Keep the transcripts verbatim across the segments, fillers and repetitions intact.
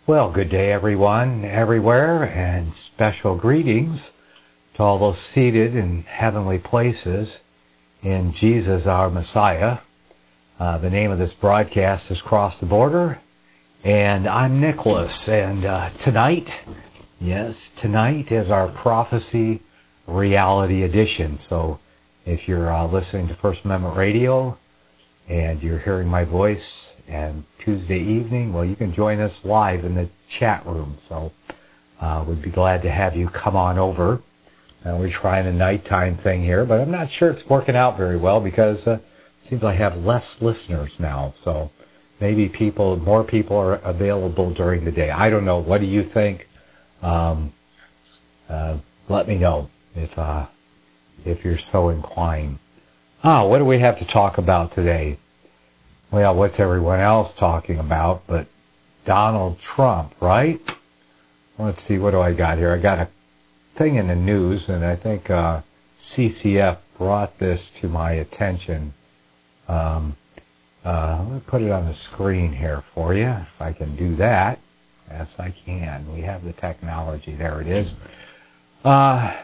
Well, good day, everyone, everywhere, and special greetings to all those seated in heavenly places in Jesus, our Messiah. Uh, the name of this broadcast is Cross the Border, and I'm Nicholas. And uh, tonight, yes, tonight is our Prophecy Reality Edition. So if you're uh, listening to First Amendment Radio and you're hearing my voice and Tuesday evening, well, you can join us live in the chat room. So uh, we'd be glad to have you come on over. Uh, we're trying a nighttime thing here, but I'm not sure it's working out very well because uh, it seems like I have less listeners now. So maybe people, more people are available during the day. I don't know. What do you think? Um, uh, let me know if uh, if you're so inclined. Ah, what do we have to talk about today? Well, what's everyone else talking about but Donald Trump, right? Let's see, what do I got here? I got a thing in the news, and I think uh, C C F brought this to my attention. Um, uh, let me put it on the screen here for you, if I can do that. Yes, I can. We have the technology. There it is. Uh,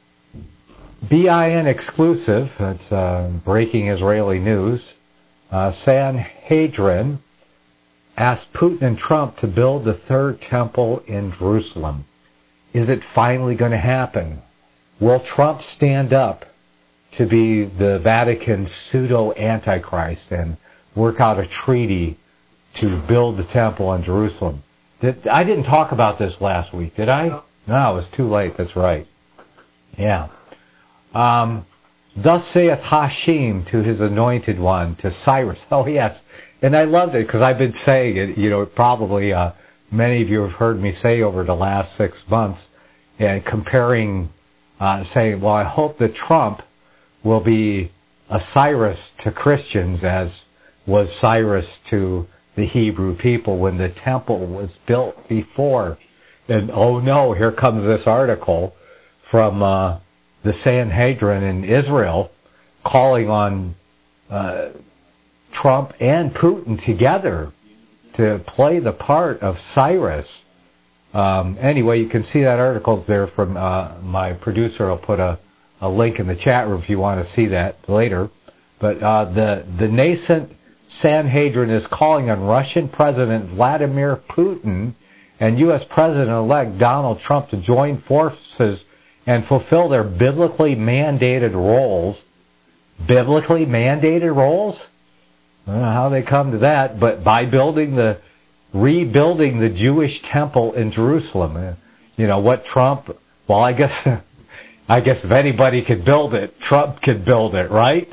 B I N exclusive. That's uh, breaking Israeli news. Uh, Sanhedrin asked Putin and Trump to build the third temple in Jerusalem. Is it finally going to happen? Will Trump stand up to be the Vatican's pseudo-antichrist and work out a treaty to build the temple in Jerusalem? Did, I didn't talk about this last week, did I? No, it was too late. That's right. Yeah. Um, Thus saith Hashem to his anointed one, to Cyrus. Oh, yes. And I loved it because I've been saying it, you know, probably uh, many of you have heard me say over the last six months, and comparing, uh, saying, well, I hope that Trump will be a Cyrus to Christians as was Cyrus to the Hebrew people when the temple was built before. And oh no, here comes this article from uh, the Sanhedrin in Israel calling on uh, Trump and Putin together to play the part of Cyrus. Um, anyway, you can see that article there from uh, my producer. I'll put a, a link in the chat room if you want to see that later. But uh, the, the nascent Sanhedrin is calling on Russian President Vladimir Putin and U S President-elect Donald Trump to join forces and fulfill their biblically mandated roles. Biblically mandated roles? I don't know how they come to that, but by building the, rebuilding the Jewish temple in Jerusalem. You know, what Trump, well, I guess, I guess if anybody could build it, Trump could build it, right?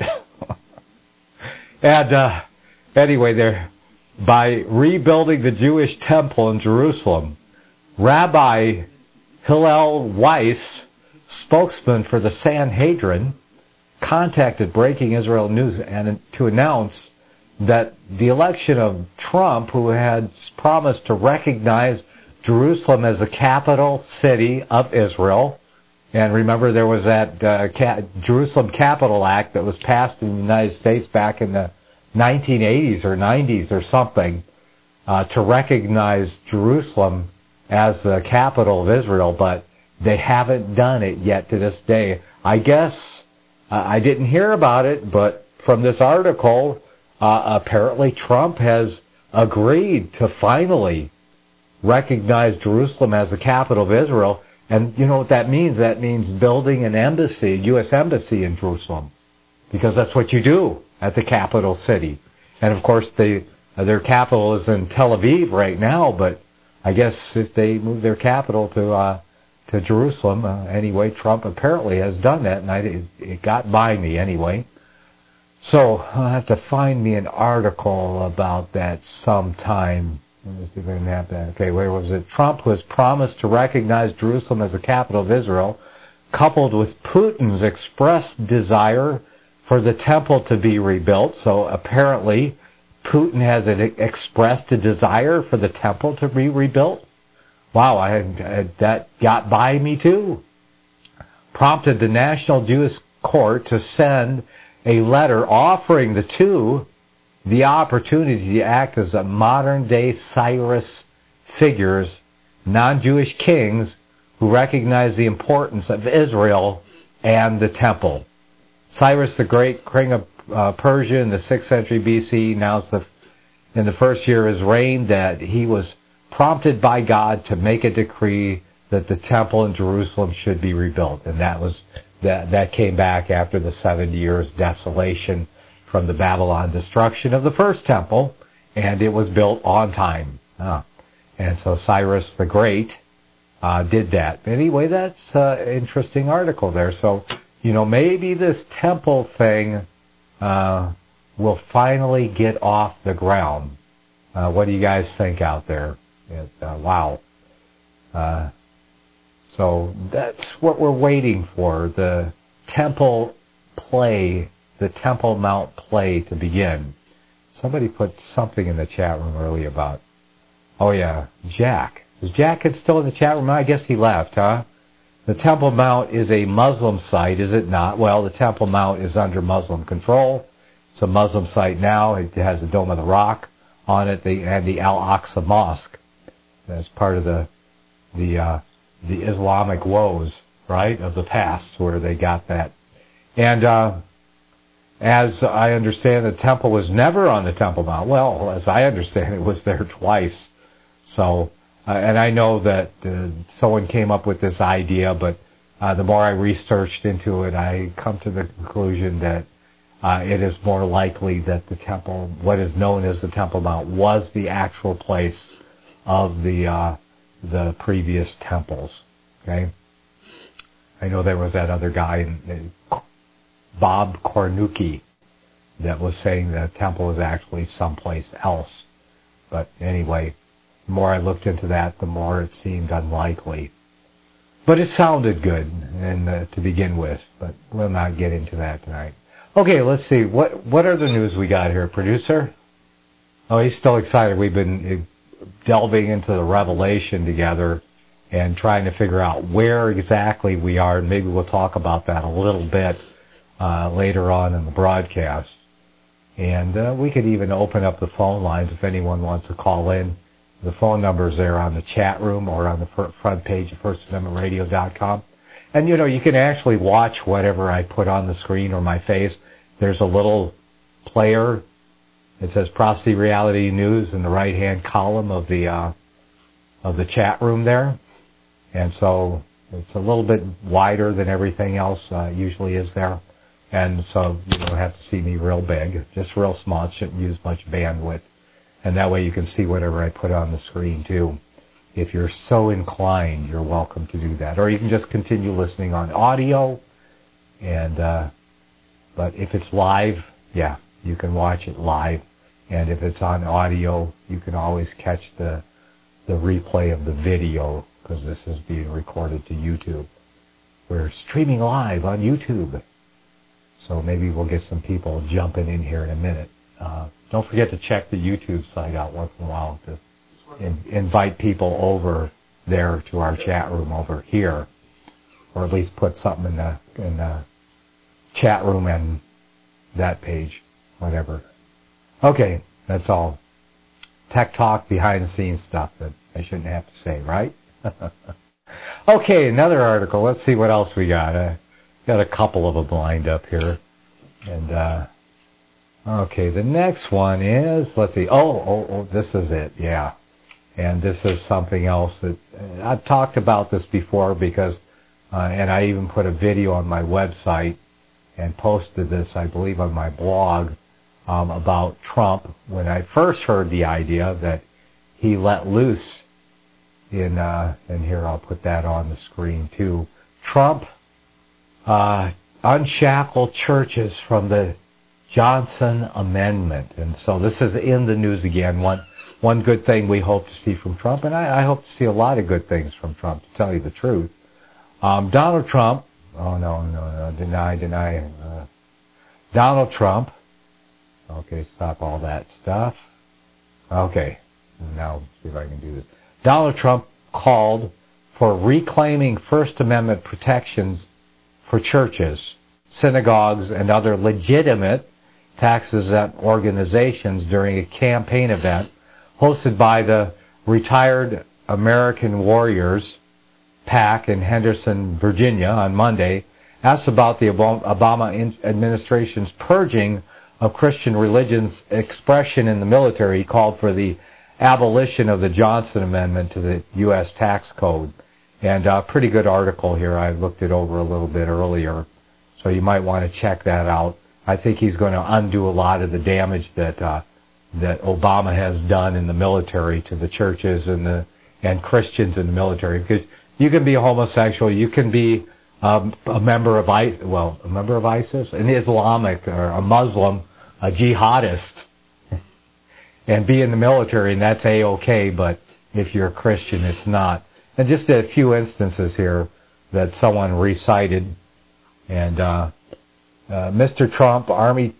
and, uh, anyway, they're, by rebuilding the Jewish temple in Jerusalem, Rabbi Hillel Weiss, spokesman for the Sanhedrin, contacted Breaking Israel News and to announce that the election of Trump, who had promised to recognize Jerusalem as the capital city of Israel, and remember there was that uh, Ca- Jerusalem Capital Act that was passed in the United States back in the nineteen eighties or nineties or something, uh, to recognize Jerusalem as the capital of Israel, but they haven't done it yet to this day. I guess uh, I didn't hear about it, but from this article, uh, apparently Trump has agreed to finally recognize Jerusalem as the capital of Israel. And you know what that means? That means building an embassy, a U S embassy in Jerusalem, because that's what you do at the capital city. And of course, they, uh, their capital is in Tel Aviv right now, but I guess if they move their capital to uh, to Jerusalem, uh, anyway, Trump apparently has done that, and I, it, it got by me anyway. So I'll have to find me an article about that sometime. Let me see if I can have that. Okay, where was it? Trump was promised to recognize Jerusalem as the capital of Israel, coupled with Putin's expressed desire for the temple to be rebuilt. So apparently Putin has expressed a desire for the temple to be rebuilt. Wow, I had, I, that got by me too. Prompted the National Jewish Court to send a letter offering the two the opportunity to act as a modern-day Cyrus figures, non-Jewish kings, who recognized the importance of Israel and the temple. Cyrus the Great, king of uh, Persia in the sixth century B C, announced the, in the first year of his reign that he was prompted by God to make a decree that the temple in Jerusalem should be rebuilt. And that was that, that came back after the seven years desolation from the Babylon destruction of the first temple, and it was built on time. Ah. And so Cyrus the Great uh, did that. Anyway, that's an interesting article there. So, you know, maybe this temple thing uh, will finally get off the ground. Uh, what do you guys think out there? It's, uh, wow. Uh, so that's what we're waiting for, the temple play, the Temple Mount play to begin. Somebody put something in the chat room earlier about, oh yeah, Jack. Is Jack still in the chat room? I guess he left, huh? The Temple Mount is a Muslim site, is it not? Well, the Temple Mount is under Muslim control. It's a Muslim site now. It has the Dome of the Rock on it, the, and the Al-Aqsa Mosque. That's part of the the uh, the Islamic woes, right, of the past, where they got that. And uh, as I understand, the temple was never on the Temple Mount. Well, as I understand, it was there twice. So, uh, and I know that uh, someone came up with this idea, but uh, the more I researched into it, I come to the conclusion that uh, it is more likely that the temple, what is known as the Temple Mount, was the actual place of the uh, the previous temples. Okay, I know there was that other guy, Bob Cornucci, that was saying the temple is actually someplace else. But anyway, the more I looked into that, the more it seemed unlikely. But it sounded good, and uh, to begin with. But we'll not get into that tonight. Okay, let's see. What what are the news we got here, producer? Oh, he's still excited. We've been delving into the Revelation together and trying to figure out where exactly we are. And maybe we'll talk about that a little bit uh, later on in the broadcast. And uh, we could even open up the phone lines if anyone wants to call in. The phone number's there on the chat room or on the front page of first amendment radio dot com. And, you know, you can actually watch whatever I put on the screen or my face. There's a little player. It says Prophecy Reality News in the right-hand column of the uh, of the chat room there. And so it's a little bit wider than everything else uh, usually is there. And so you don't have to see me real big, just real small. It shouldn't use much bandwidth. And that way you can see whatever I put on the screen, too. If you're so inclined, you're welcome to do that. Or you can just continue listening on audio. And uh, but if it's live, yeah, you can watch it live. And if it's on audio, you can always catch the the replay of the video, because this is being recorded to YouTube. We're streaming live on YouTube. So maybe we'll get some people jumping in here in a minute. Uh, don't forget to check the YouTube site out once in a while to in, invite people over there to our chat room over here, or at least put something in the in the chat room and that page, whatever. Okay, that's all. Tech talk, behind the scenes stuff that I shouldn't have to say, right? Okay, another article. Let's see what else we got. I got a couple of them lined up here, and. Uh, Okay, the next one is, let's see, oh, oh, oh, this is it, yeah. And this is something else that, uh, I've talked about this before because, uh, and I even put a video on my website and posted this, I believe, on my blog um, about Trump. When I first heard the idea that he let loose in, uh, and here I'll put that on the screen too, Trump uh, unshackled churches from the Johnson Amendment. And so this is in the news again. One one good thing we hope to see from Trump, and I, I hope to see a lot of good things from Trump, to tell you the truth. Um, Donald Trump, oh no, no, no, deny, deny. Uh, Donald Trump, okay, stop all that stuff. Okay, now let's see if I can do this. Donald Trump called for reclaiming First Amendment protections for churches, synagogues, and other legitimate tax-exempt organizations during a campaign event hosted by the retired American warriors PAC in Henderson, Virginia on Monday asked about the Obama administration's purging of Christian religion's expression in the military. He called for the abolition of the Johnson Amendment to the U S tax code. And a pretty good article here. I looked it over a little bit earlier, so you might want to check that out. I think he's going to undo a lot of the damage that uh, that Obama has done in the military to the churches and the and Christians in the military. Because you can be a homosexual, you can be um, a member of I well a member of ISIS, an Islamic or a Muslim, a jihadist, and be in the military, and that's a-okay. But if you're a Christian, it's not. And just a few instances here that someone recited. And uh, uh, Mister Trump, Army,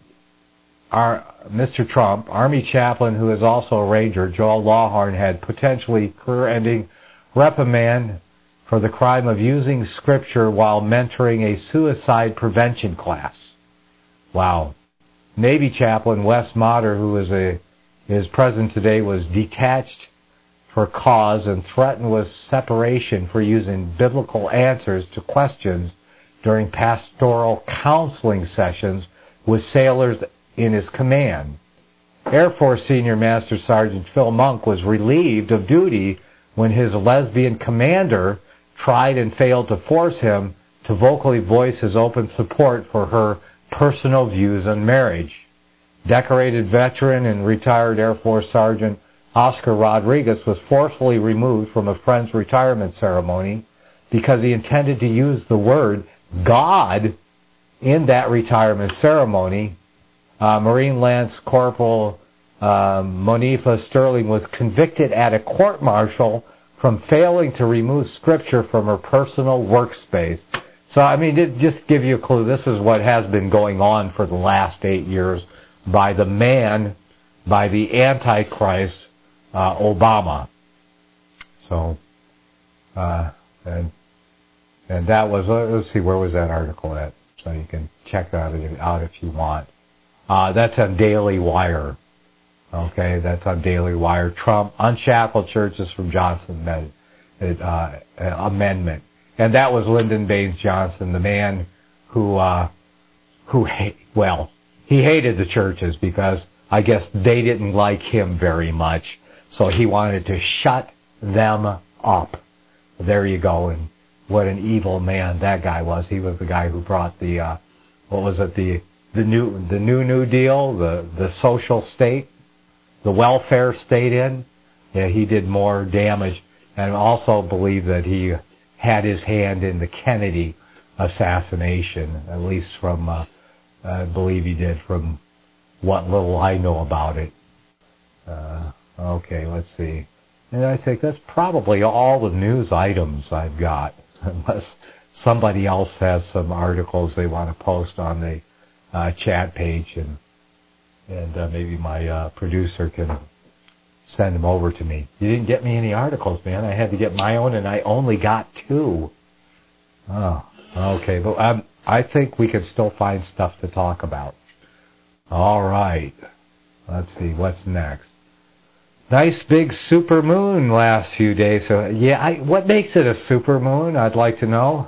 Ar, Mister Trump, Army chaplain who is also a Ranger, Joel Lawhorn, had potentially career-ending reprimand for the crime of using Scripture while mentoring a suicide prevention class. Wow. Navy chaplain Wes Motter, who is a is present today, was detached for cause and threatened with separation for using biblical answers to questions during pastoral counseling sessions with sailors in his command. Air Force Senior Master Sergeant Phil Monk was relieved of duty when his lesbian commander tried and failed to force him to vocally voice his open support for her personal views on marriage. Decorated veteran and retired Air Force Sergeant Oscar Rodriguez was forcefully removed from a friend's retirement ceremony because he intended to use the word God in that retirement ceremony. Uh, Marine Lance Corporal uh, Monifa Sterling was convicted at a court-martial from failing to remove Scripture from her personal workspace. So, I mean, it just give you a clue. This is what has been going on for the last eight years by the man, by the Antichrist, Uh, Obama. So, uh, and and that was, uh, let's see, where was that article at? So you can check that out if you want. Uh, that's on Daily Wire. Okay, that's on Daily Wire. Trump unshackled churches from Johnson uh, amendment. And that was Lyndon Baines Johnson, the man who, uh, who hate, well, he hated the churches because I guess they didn't like him very much. So he wanted to shut them up. There you go. And what an evil man that guy was. He was the guy who brought the, uh, what was it, the the new the new New Deal, the, the social state, the welfare state in. Yeah, he did more damage. And also believe that he had his hand in the Kennedy assassination, at least from, uh, I believe he did, from what little I know about it. Uh, Okay, let's see. And I think that's probably all the news items I've got, unless somebody else has some articles they want to post on the uh, chat page, and and uh, maybe my uh, producer can send them over to me. You didn't get me any articles, man. I had to get my own, and I only got two. Oh, okay. But um, I think we can still find stuff to talk about. All right. Let's see. What's next? Nice big supermoon last few days. So yeah, I, what makes it a supermoon? I'd like to know.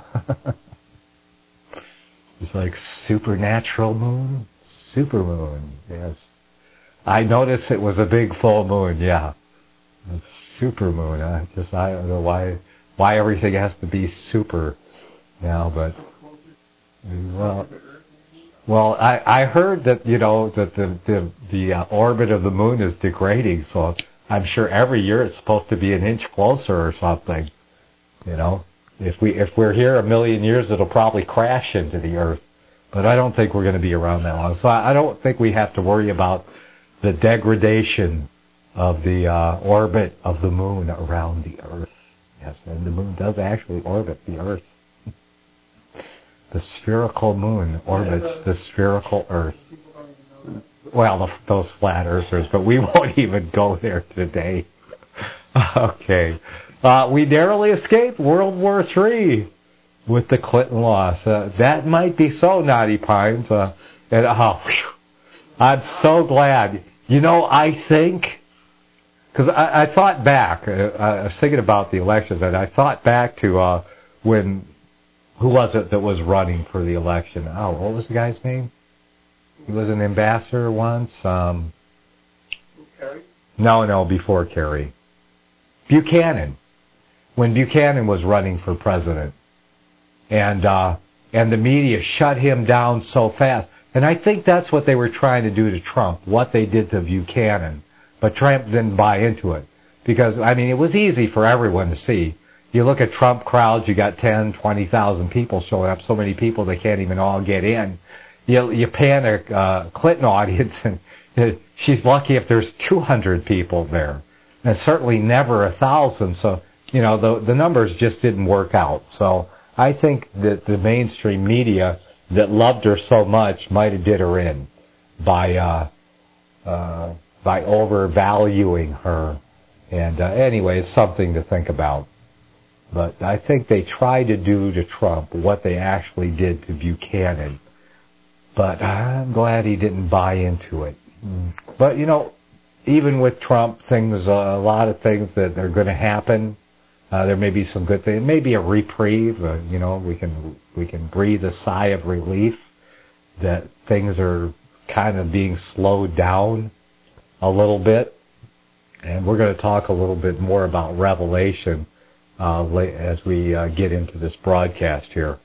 It's like supernatural moon, supermoon. Yes, I noticed it was a big full moon. Yeah, supermoon. I just I don't know why why everything has to be super now, but well. Well, I, I heard that, you know, that the the, the uh, orbit of the moon is degrading, so I'm sure every year it's supposed to be an inch closer or something. You know, if we if we're here a million years, it'll probably crash into the Earth, but I don't think we're going to be around that long. So I, I don't think we have to worry about the degradation of the uh, orbit of the moon around the Earth. Yes, and the moon does actually orbit the Earth. The spherical moon orbits the spherical Earth. Well, the, those flat earthers, but we won't even go there today. Okay. Uh, we narrowly escaped World War Three with the Clinton loss. Uh, that might be so, Naughty Pines. Uh, and, oh, whew, I'm so glad. You know, I think because I, I thought back, uh, I was thinking about the elections, and I thought back to uh, when, who was it that was running for the election? Oh, what was the guy's name? He was an ambassador once. Um, Kerry? No, no, before Kerry. Buchanan. When Buchanan was running for president. And uh, and the media shut him down so fast. And I think that's what they were trying to do to Trump, what they did to Buchanan. But Trump didn't buy into it. Because, I mean, it was easy for everyone to see. You look at Trump crowds, you got ten, twenty thousand people showing up, so many people they can't even all get in. You, you pan a uh, Clinton audience, and uh, she's lucky if there's two hundred people there. And certainly never a thousand. So, you know, the, the numbers just didn't work out. So I think that the mainstream media that loved her so much might have did her in by uh, uh, by overvaluing her. And uh, anyway, it's something to think about. But I think they tried to do to Trump what they actually did to Buchanan. But I'm glad he didn't buy into it. But, you know, even with Trump, things, uh, a lot of things that are going to happen. Uh, there may be some good things. Maybe a reprieve. Uh, you know, we can we can breathe a sigh of relief that things are kind of being slowed down a little bit. And we're going to talk a little bit more about Revelation uh, as we uh, get into this broadcast here.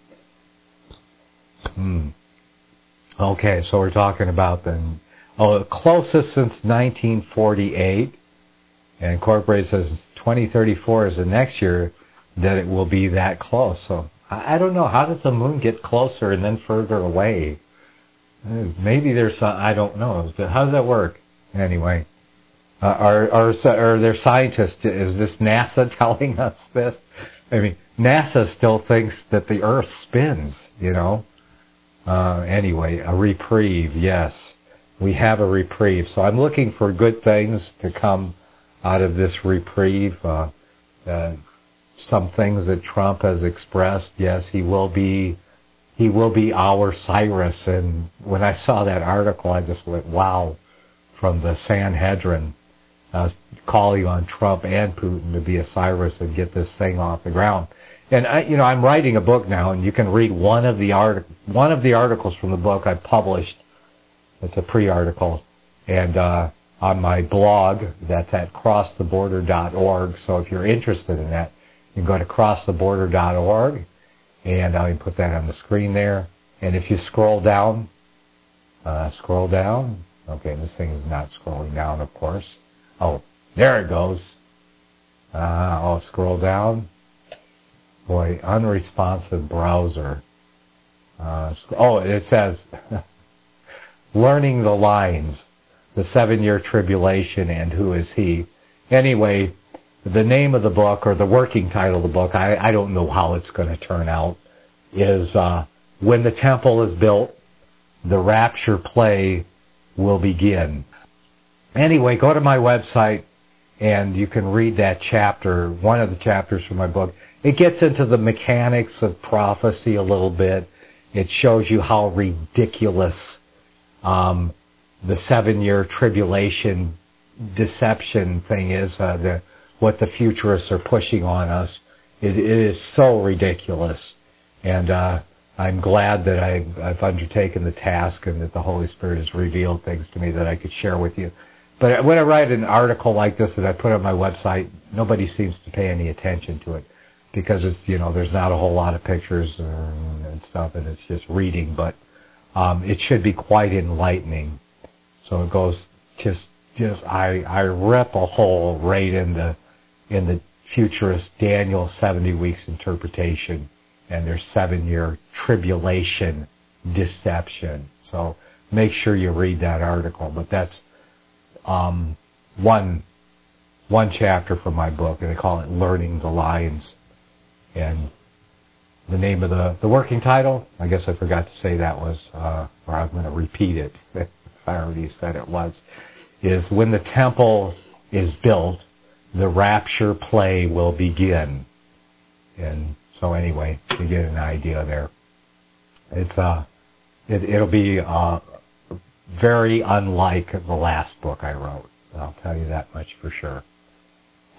Hmm. Okay, so we're talking about the oh, closest since nineteen forty-eight, and Corporate says twenty thirty-four is the next year that it will be that close. So I, I don't know, how does the moon get closer and then further away? Maybe there's some, I don't know. How does that work? Anyway, uh, are, are are there scientists? Is this NASA telling us this? I mean, NASA still thinks that the Earth spins. You know. Uh, anyway, a reprieve, yes. We have a reprieve. So I'm looking for good things to come out of this reprieve. Uh, uh, some things that Trump has expressed, yes, he will be he will be our Cyrus. And when I saw that article, I just went, wow, from the Sanhedrin, uh, calling on Trump and Putin to be a Cyrus and get this thing off the ground. And I, you know, I'm writing a book now, and you can read one of the art, one of the articles from the book I published. It's a pre-article, and uh, on my blog, that's at cross the border dot org. So if you're interested in that, you can go to cross the border dot org, and I can put that on the screen there. And if you scroll down, uh, scroll down. Okay, this thing is not scrolling down, of course. Oh, there it goes. Uh, I'll scroll down. Boy, unresponsive browser. Uh, oh, it says, Learning the Lines, the seven-year tribulation and who is he. Anyway, the name of the book, or the working title of the book, I, I don't know how it's going to turn out, is uh, When the Temple is Built, the Rapture Play Will Begin. Anyway, go to my website, and you can read that chapter, one of the chapters from my book. It gets into the mechanics of prophecy a little bit. It shows you how ridiculous um, the seven-year tribulation deception thing is, uh, the, what the futurists are pushing on us. It, it is so ridiculous. And uh, I'm glad that I've, I've undertaken the task and that the Holy Spirit has revealed things to me that I could share with you. But when I write an article like this that I put on my website, nobody seems to pay any attention to it. Because it's, you know, there's not a whole lot of pictures and stuff, and it's just reading, but um, it should be quite enlightening. So it goes just, just I, I rip a hole right in the, in the futurist Daniel seventy weeks interpretation and their seven-year tribulation deception. So make sure you read that article. But that's um, one, one chapter from my book, and they call it Learning the Lines. And the name of the, the working title, I guess I forgot to say that was, uh, or I'm going to repeat it, if I already said it was, is When the Temple is Built, the Rapture Play Will Begin. And so anyway, you get an idea there. It's uh, it, it'll be uh, very unlike the last book I wrote. I'll tell you that much for sure.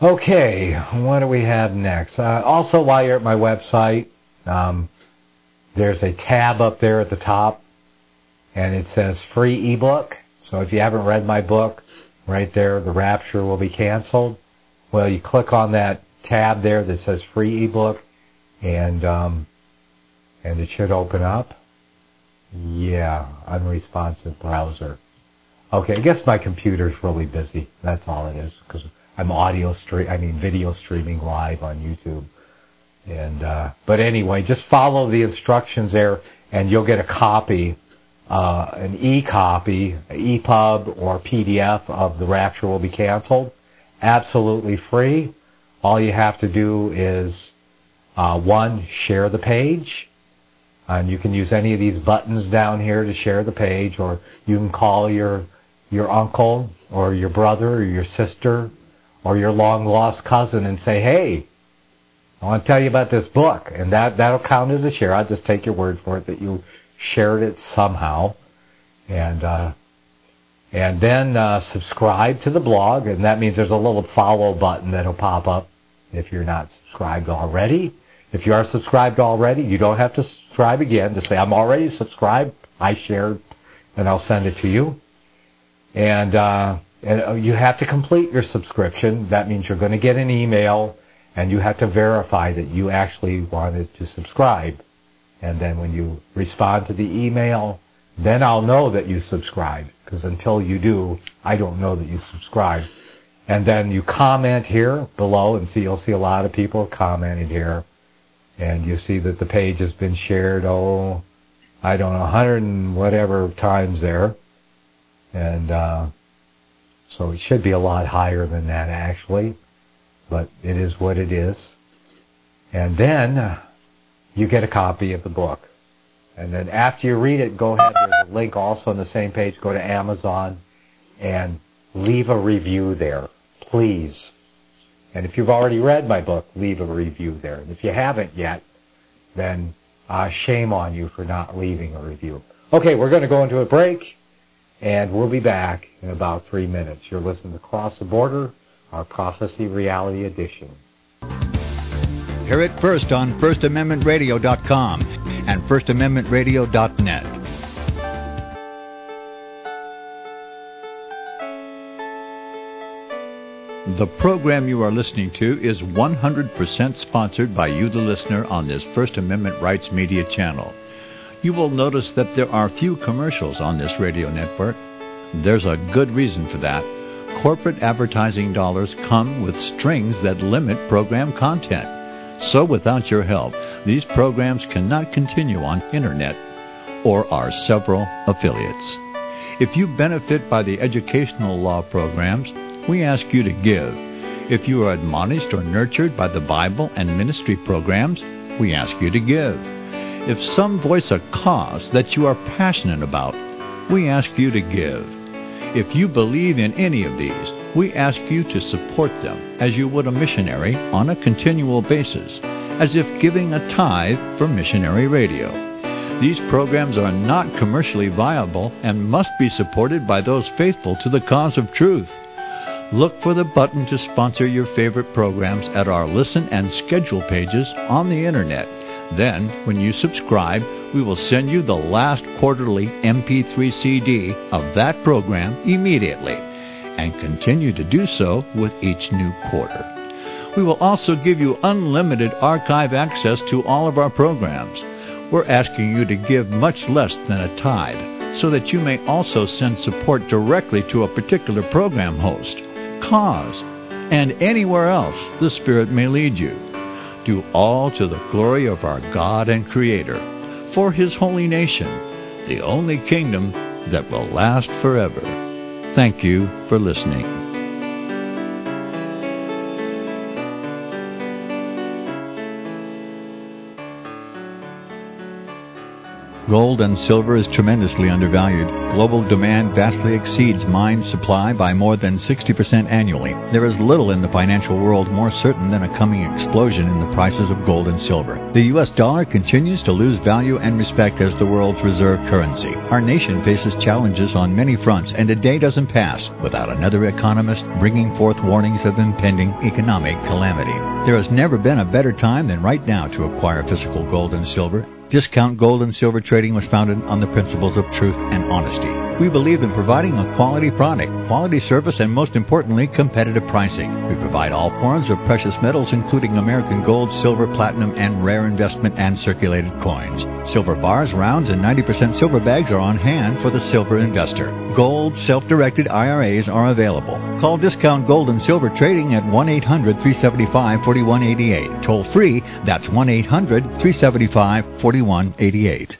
Okay, what do we have next? Uh, also, while you're at my website, um, there's a tab up there at the top, and it says free ebook. So if you haven't read my book, right there, The Rapture Will Be Canceled. Well, you click on that tab there that says free ebook, and um, and it should open up. Yeah, unresponsive browser. Okay, I guess my computer's really busy. That's all it is, because I'm audio stream, I mean video streaming live on YouTube. And uh, but anyway, just follow the instructions there, and you'll get a copy, uh, an e-copy, E P U B or P D F of The Rapture Will Be Canceled, absolutely free. All you have to do is uh, one, share the page. And you can use any of these buttons down here to share the page, or you can call your your uncle or your brother or your sister or your long-lost cousin and say, hey, I want to tell you about this book. And that, that'll count as a share. I'll just take your word for it that you shared it somehow. And uh, and then uh, subscribe to the blog, and that means there's a little follow button that'll pop up if you're not subscribed already. If you are subscribed already, you don't have to subscribe again. Just say, I'm already subscribed, I shared, and I'll send it to you. And, uh, and you have to complete your subscription. That means you're going to get an email, and you have to verify that you actually wanted to subscribe. And then when you respond to the email, then I'll know that you subscribed. Because until you do, I don't know that you subscribed. And then you comment here below, and see you'll see a lot of people commented here. And you see that the page has been shared, oh, I don't know, a hundred and whatever times there. And uh, so it should be a lot higher than that, actually. But it is what it is. And then uh, you get a copy of the book. And then after you read it, go ahead. There's a link also on the same page. Go to Amazon and leave a review there, please. And if you've already read my book, leave a review there. And if you haven't yet, then uh, shame on you for not leaving a review. Okay, we're going to go into a break, and we'll be back in about three minutes. You're listening to Cross the Border, our Prophecy Reality Edition. Hear it first on First Amendment Radio dot com and First Amendment Radio dot net. The program you are listening to is one hundred percent sponsored by you, the listener, on this First Amendment Rights Media channel. You will notice that there are few commercials on this radio network. There's a good reason for that. Corporate advertising dollars come with strings that limit program content. So without your help, these programs cannot continue on Internet or our several affiliates. If you benefit by the educational law programs, we ask you to give. If you are admonished or nurtured by the Bible and ministry programs, we ask you to give. If some voice a cause that you are passionate about, we ask you to give. If you believe in any of these, we ask you to support them as you would a missionary on a continual basis, as if giving a tithe for missionary radio. These programs are not commercially viable and must be supported by those faithful to the cause of truth. Look for the button to sponsor your favorite programs at our listen and schedule pages on the Internet. Then, when you subscribe, we will send you the last quarterly M P three C D of that program immediately, and continue to do so with each new quarter. We will also give you unlimited archive access to all of our programs. We're asking you to give much less than a tithe, so that you may also send support directly to a particular program host, cause, and anywhere else the Spirit may lead you. Do all to the glory of our God and Creator, for His holy nation, the only kingdom that will last forever. Thank you for listening. Gold and silver is tremendously undervalued. Global demand vastly exceeds mine supply by more than sixty percent annually. There is little in the financial world more certain than a coming explosion in the prices of gold and silver. The U S dollar continues to lose value and respect as the world's reserve currency. Our nation faces challenges on many fronts, and a day doesn't pass without another economist bringing forth warnings of impending economic calamity. There has never been a better time than right now to acquire physical gold and silver. Discount Gold and Silver Trading was founded on the principles of truth and honesty. We believe in providing a quality product, quality service, and most importantly, competitive pricing. We provide all forms of precious metals, including American gold, silver, platinum, and rare investment and circulated coins. Silver bars, rounds, and ninety percent silver bags are on hand for the silver investor. Gold self-directed I R As are available. Call Discount Gold and Silver Trading at one eight hundred, three seven five, four one eight eight. Toll free, that's one eight hundred, three seven five, four one eight eight.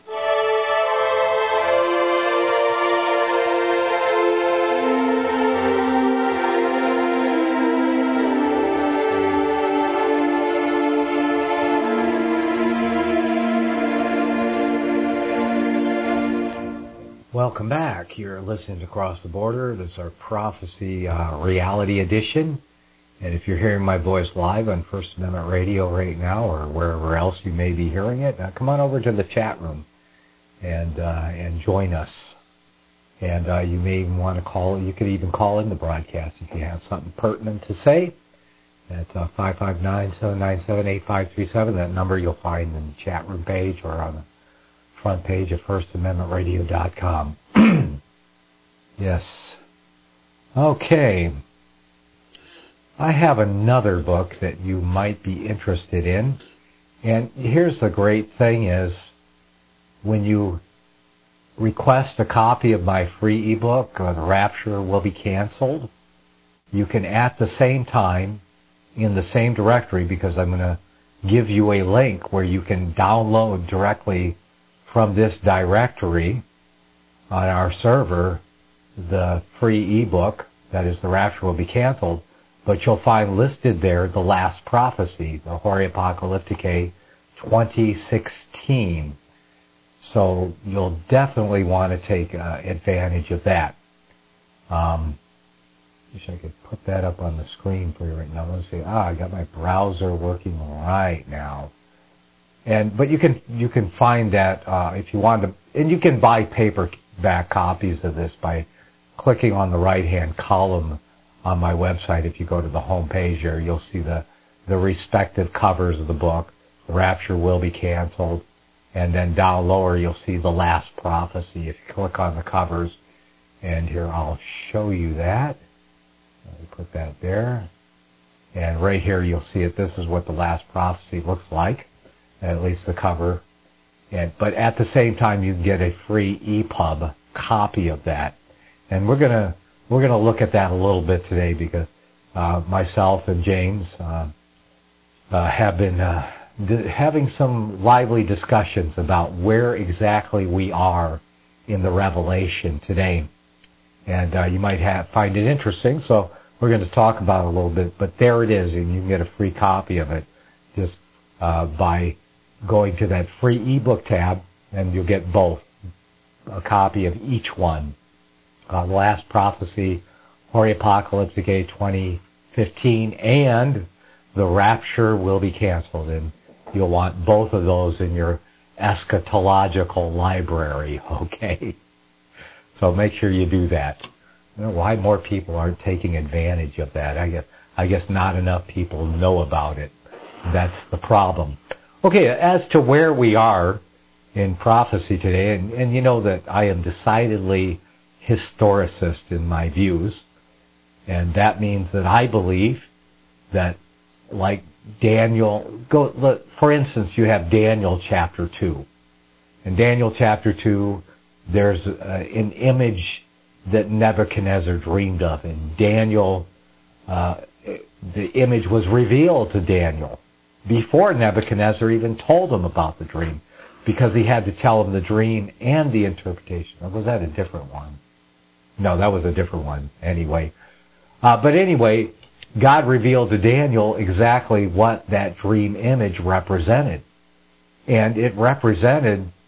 Welcome back. You're listening to Across the Border. This is our Prophecy uh, Reality Edition. And if you're hearing my voice live on First Amendment Radio right now, or wherever else you may be hearing it, uh, come on over to the chat room and uh, and join us. And uh, you may even want to call. You could even call in the broadcast if you have something pertinent to say. That's uh, five five nine, seven nine seven, eight five three seven. That number you'll find in the chat room page or on the front page at first amendment radio dot com. Yes. Okay. I have another book that you might be interested in. And here's the great thing is, when you request a copy of my free ebook, uh, The Rapture Will Be Canceled, you can at the same time, in the same directory, because I'm going to give you a link where you can download directly from this directory on our server the free ebook, that is The Rapture Will Be Canceled, but you'll find listed there The Last Prophecy, the Hori Apocalypticae twenty sixteen. So you'll definitely want to take uh, advantage of that. Um, wish I could put that up on the screen for you right now. Let's see. Ah, I got my browser working right now. And but you can you can find that uh, if you want to, and you can buy paperback copies of this by clicking on the right-hand column on my website. If you go to the home page there, you'll see the the respective covers of the book. The Rapture Will Be Canceled, and then down lower you'll see The Last Prophecy. If you click on the covers, and here I'll show you that. Let me put that there, and right here you'll see it. This is what The Last Prophecy looks like. At least the cover, and but at the same time you get a free E P U B copy of that, and we're gonna we're gonna look at that a little bit today because uh, myself and James uh, uh, have been uh, d- having some lively discussions about where exactly we are in the Revelation today, and uh, you might have, find it interesting. So we're going to talk about it a little bit, but there it is, and you can get a free copy of it just uh, by going to that free ebook tab, and you'll get both, a copy of each one. Uh, The Last Prophecy, Hori Apocalypticae twenty fifteen, and The Rapture Will Be Canceled. And you'll want both of those in your eschatological library, okay? So make sure you do that. I don't know why more people aren't taking advantage of that. I guess I guess not enough people know about it. That's the problem. Okay, as to where we are in prophecy today, and, and you know that I am decidedly historicist in my views, and that means that I believe that, like Daniel, go look, for instance, you have Daniel chapter two. In Daniel chapter two, there's uh, an image that Nebuchadnezzar dreamed of, and Daniel, uh, the image was revealed to Daniel before Nebuchadnezzar even told him about the dream, because he had to tell him the dream and the interpretation. Or was that a different one? No, that was a different one anyway. Uh, but anyway, God revealed to Daniel exactly what that dream image represented. And it represented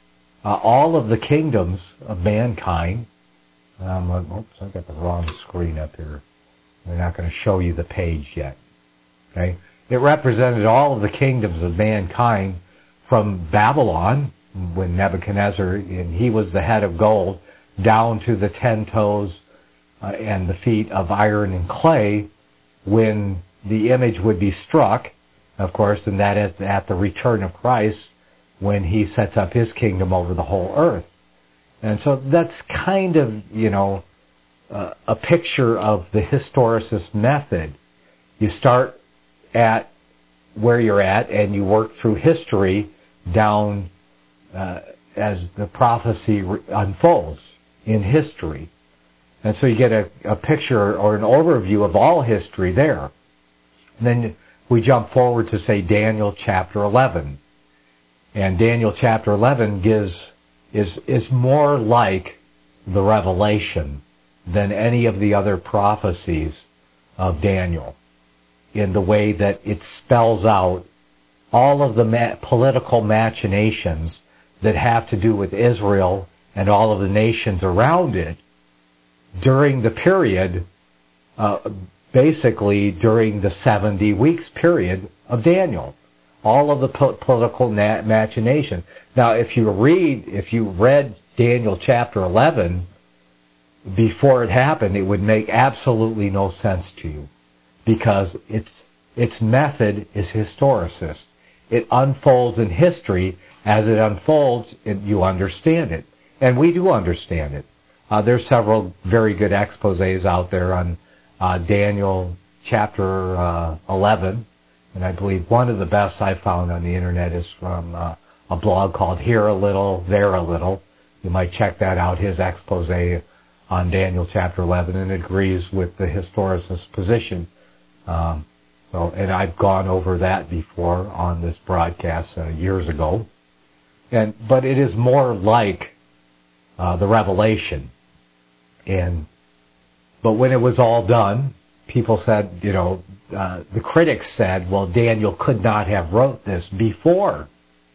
uh, all of the kingdoms of mankind. Um, oops, I got the wrong screen up here. We're not going to show you the page yet. Okay, it represented all of the kingdoms of mankind from Babylon, when Nebuchadnezzar, and he was the head of gold, down to the ten toes uh, and the feet of iron and clay, when the image would be struck, of course, and that is at the return of Christ, when he sets up his kingdom over the whole earth. And so that's kind of, you know, uh, a picture of the historicist method. You start at where you're at and you work through history down uh, as the prophecy re- unfolds in history. And so you get a, a picture or an overview of all history there. And then we jump forward to, say, Daniel chapter eleven. And Daniel chapter eleven gives is is more like the Revelation than any of the other prophecies of Daniel, in the way that it spells out all of the ma- political machinations that have to do with Israel and all of the nations around it during the period, uh, basically during the seventy weeks period of Daniel. All of the po- political na- machinations. Now, if you read, if you read Daniel chapter eleven before it happened, it would make absolutely no sense to you, because its its method is historicist. It unfolds in history. As it unfolds, it, you understand it, and we do understand it. Uh, there's several very good exposés out there on uh, Daniel chapter uh, eleven. And I believe one of the best I found on the internet is from uh, a blog called Here a Little, There a Little. You might check that out, his expose on Daniel chapter eleven, and it agrees with the historicist position. Um, so, and I've gone over that before on this broadcast uh, years ago. And but it is more like uh, the Revelation. And but when it was all done, people said, you know, uh, the critics said, well, Daniel could not have wrote this beforehand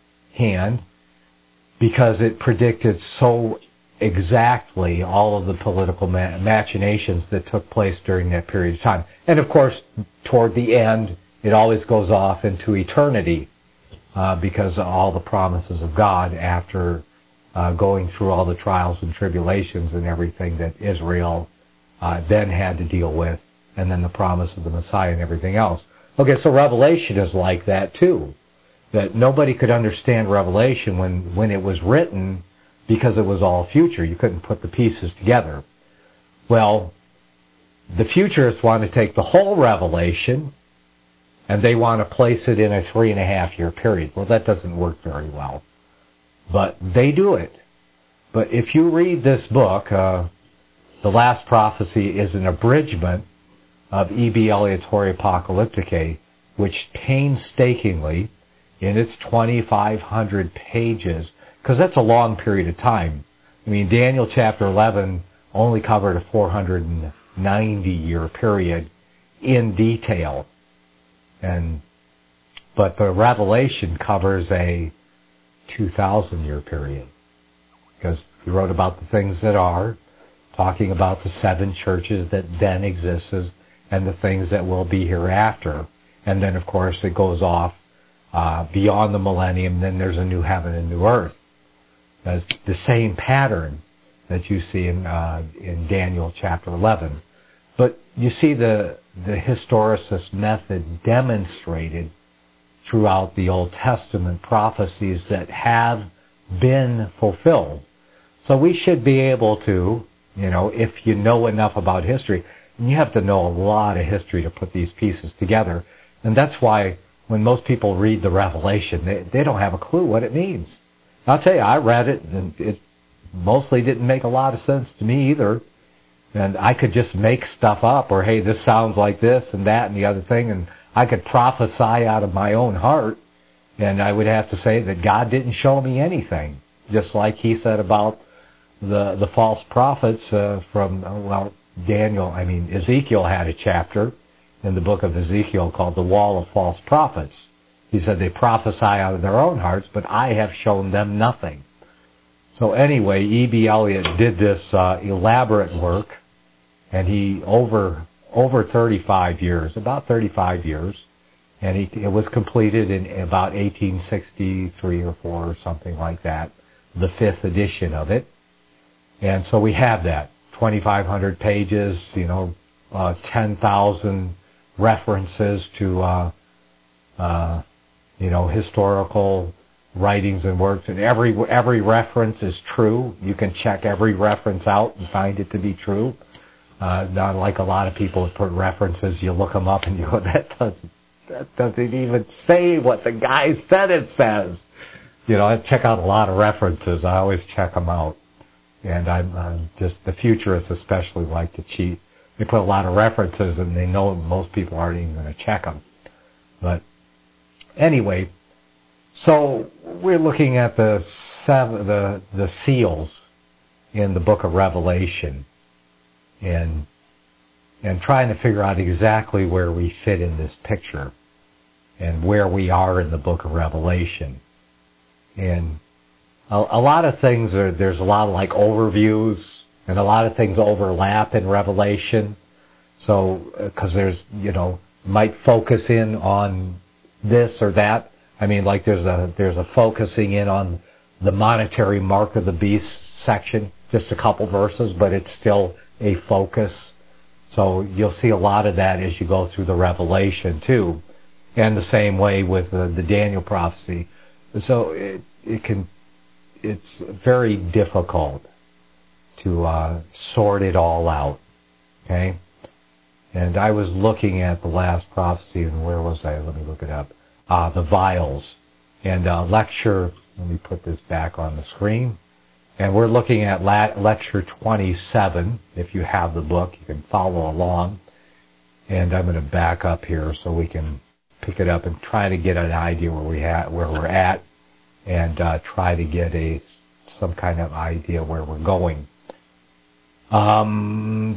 because it predicted so exactly all of the political ma- machinations that took place during that period of time. And of course, toward the end, it always goes off into eternity uh, because of all the promises of God after uh, going through all the trials and tribulations and everything that Israel uh, then had to deal with, and then the promise of the Messiah and everything else. Okay, so Revelation is like that too. That nobody could understand Revelation when, when it was written because it was all future. You couldn't put the pieces together. Well, the futurists want to take the whole Revelation and they want to place it in a three and a half year period. Well, that doesn't work very well. But they do it. But if you read this book, uh, The Last Prophecy is an abridgment of E B. Elliot's Horia Apocalypticae, which painstakingly, in its twenty-five hundred pages, because that's a long period of time. I mean, Daniel chapter eleven only covered a four hundred ninety year period in detail. And but the Revelation covers a two thousand year period, because he wrote about the things that are, talking about the seven churches that then existed and the things that will be hereafter. And then, of course, it goes off uh, beyond the millennium. Then there's a new heaven and new earth. That's the same pattern that you see in uh, in Daniel chapter eleven. But you see the the historicist method demonstrated throughout the Old Testament prophecies that have been fulfilled. So we should be able to, you know, if you know enough about history, and you have to know a lot of history to put these pieces together. And that's why when most people read the Revelation, they, they don't have a clue what it means. I'll tell you, I read it, and it mostly didn't make a lot of sense to me either. And I could just make stuff up, or, hey, this sounds like this and that and the other thing, and I could prophesy out of my own heart, and I would have to say that God didn't show me anything, just like he said about the the false prophets uh, from, well, Daniel, I mean, Ezekiel had a chapter in the book of Ezekiel called The Wall of False Prophets. He said they prophesy out of their own hearts, but I have shown them nothing. So anyway, E B. Elliott did this uh, elaborate work, and he over over thirty-five years, about thirty-five years, and he, it was completed in about eighteen sixty-three or four or something like that, the fifth edition of it. And so we have that, twenty-five hundred pages, you know, uh, ten thousand references to, uh, uh, you know, historical writings and works, and every every reference is true. You can check every reference out and find it to be true. Uh, not like a lot of people that put references, you look them up and you go, that doesn't, that doesn't even say what the guy said it says. You know, I check out a lot of references. I always check them out. And I'm, I'm just, the futurists especially like to cheat. They put a lot of references and they know most people aren't even going to check them. But anyway, so we're looking at the seven, the the seals in the book of Revelation, and and trying to figure out exactly where we fit in this picture and where we are in the book of Revelation. And a, a lot of things are, there's a lot of like overviews, and a lot of things overlap in Revelation. So because there's, you know, might focus in on this or that. I mean, like there's a there's a focusing in on the monetary mark of the beast section, just a couple verses, but it's still a focus. So you'll see a lot of that as you go through the Revelation too, and the same way with the, the Daniel prophecy. So it it can it's very difficult to uh, sort it all out. Okay, and I was looking at the last prophecy, and where was I? Let me look it up. Uh, the vials, and uh, lecture, let me put this back on the screen, and we're looking at la- lecture twenty-seven. If you have the book, you can follow along, and I'm going to back up here so we can pick it up and try to get an idea where we ha- where we're at, and uh, try to get a some kind of idea where we're going. Um,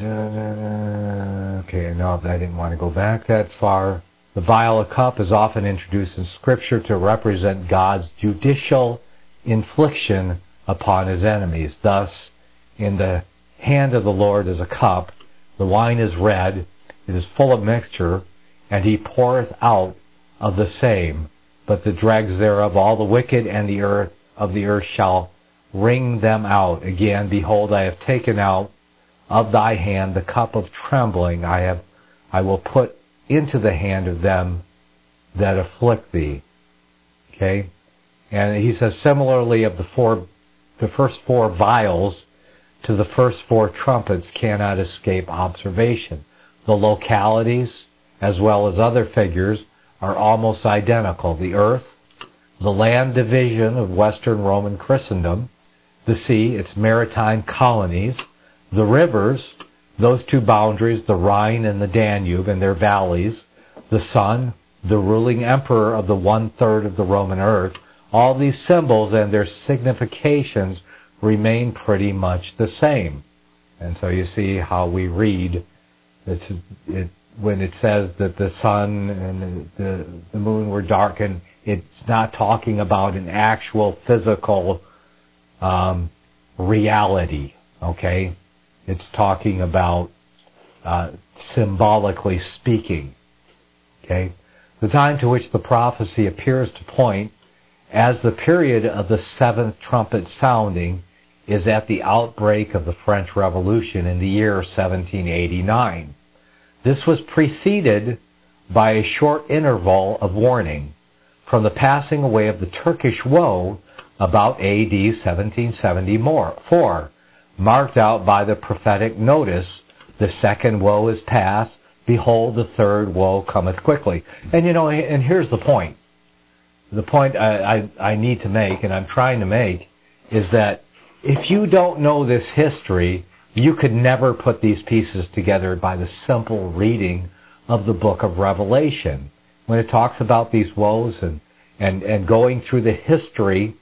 okay, no, I didn't want to go back that far. The vial or cup is often introduced in Scripture to represent God's judicial infliction upon his enemies. Thus, in the hand of the Lord is a cup, the wine is red, it is full of mixture, and he poureth out of the same. But the dregs thereof, all the wicked and the earth of the earth shall wring them out. Again, behold, I have taken out of thy hand the cup of trembling. I have, I will put into the hand of them that afflict thee. Okay? And he says similarly of the four, the first four vials to the first four trumpets cannot escape observation. The localities, as well as other figures, are almost identical. The earth, the land division of Western Roman Christendom, the sea, its maritime colonies, the rivers, those two boundaries, the Rhine and the Danube and their valleys, the sun, the ruling emperor of the one-third of the Roman earth, all these symbols and their significations remain pretty much the same. And so you see how we read it's, it, when it says that the sun and the, the, the moon were darkened, it's not talking about an actual physical um, reality, okay? It's talking about uh, symbolically speaking. Okay, the time to which the prophecy appears to point as the period of the seventh trumpet sounding is at the outbreak of the French Revolution in the year seventeen eighty-nine. This was preceded by a short interval of warning from the passing away of the Turkish woe about A D seventeen seventy-four. Marked out by the prophetic notice, the second woe is past, behold, the third woe cometh quickly. And you know, and here's the point. The point I, I, I need to make, and I'm trying to make, is that if you don't know this history, you could never put these pieces together by the simple reading of the book of Revelation. When it talks about these woes and, and, and going through the history,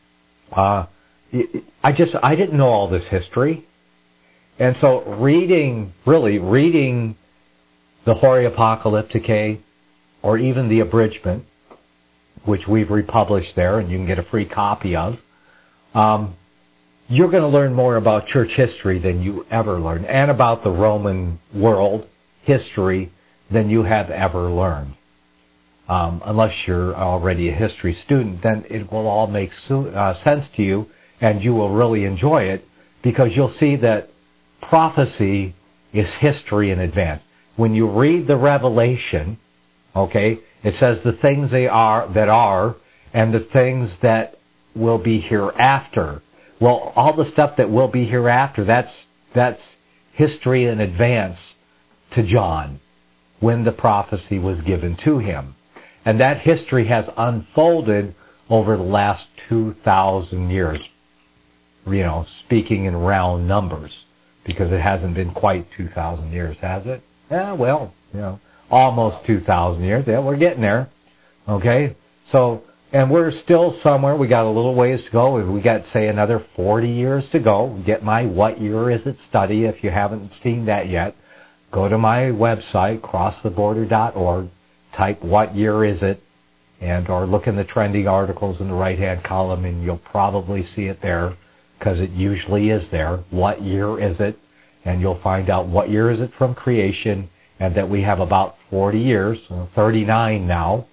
uh, I just, I didn't know all this history. And so reading, really reading the Hori Apocalypticae, or even the abridgment, which we've republished there and you can get a free copy of, um, you're going to learn more about church history than you ever learned, and about the Roman world history than you have ever learned. Um, unless you're already a history student, then it will all make so, uh, sense to you, and you will really enjoy it, because you'll see that prophecy is history in advance. When you read the Revelation, okay, it says the things they are that are, and the things that will be hereafter. Well, all the stuff that will be hereafter, that's that's history in advance to John, when the prophecy was given to him. And that history has unfolded over the last two thousand years, you know, speaking in round numbers, because it hasn't been quite two thousand years, has it? Yeah, well, you know, almost two thousand years. Yeah, we're getting there. Okay? So, and we're still somewhere. We got a little ways to go. We got, say, another forty years to go. Get my What Year Is It study if you haven't seen that yet. Go to my website, cross the border dot org. Type What Year Is It, and or look in the trending articles in the right-hand column, and you'll probably see it there, because it usually is there. What year is it? And you'll find out what year is it from creation, and that we have about forty years, thirty-nine now,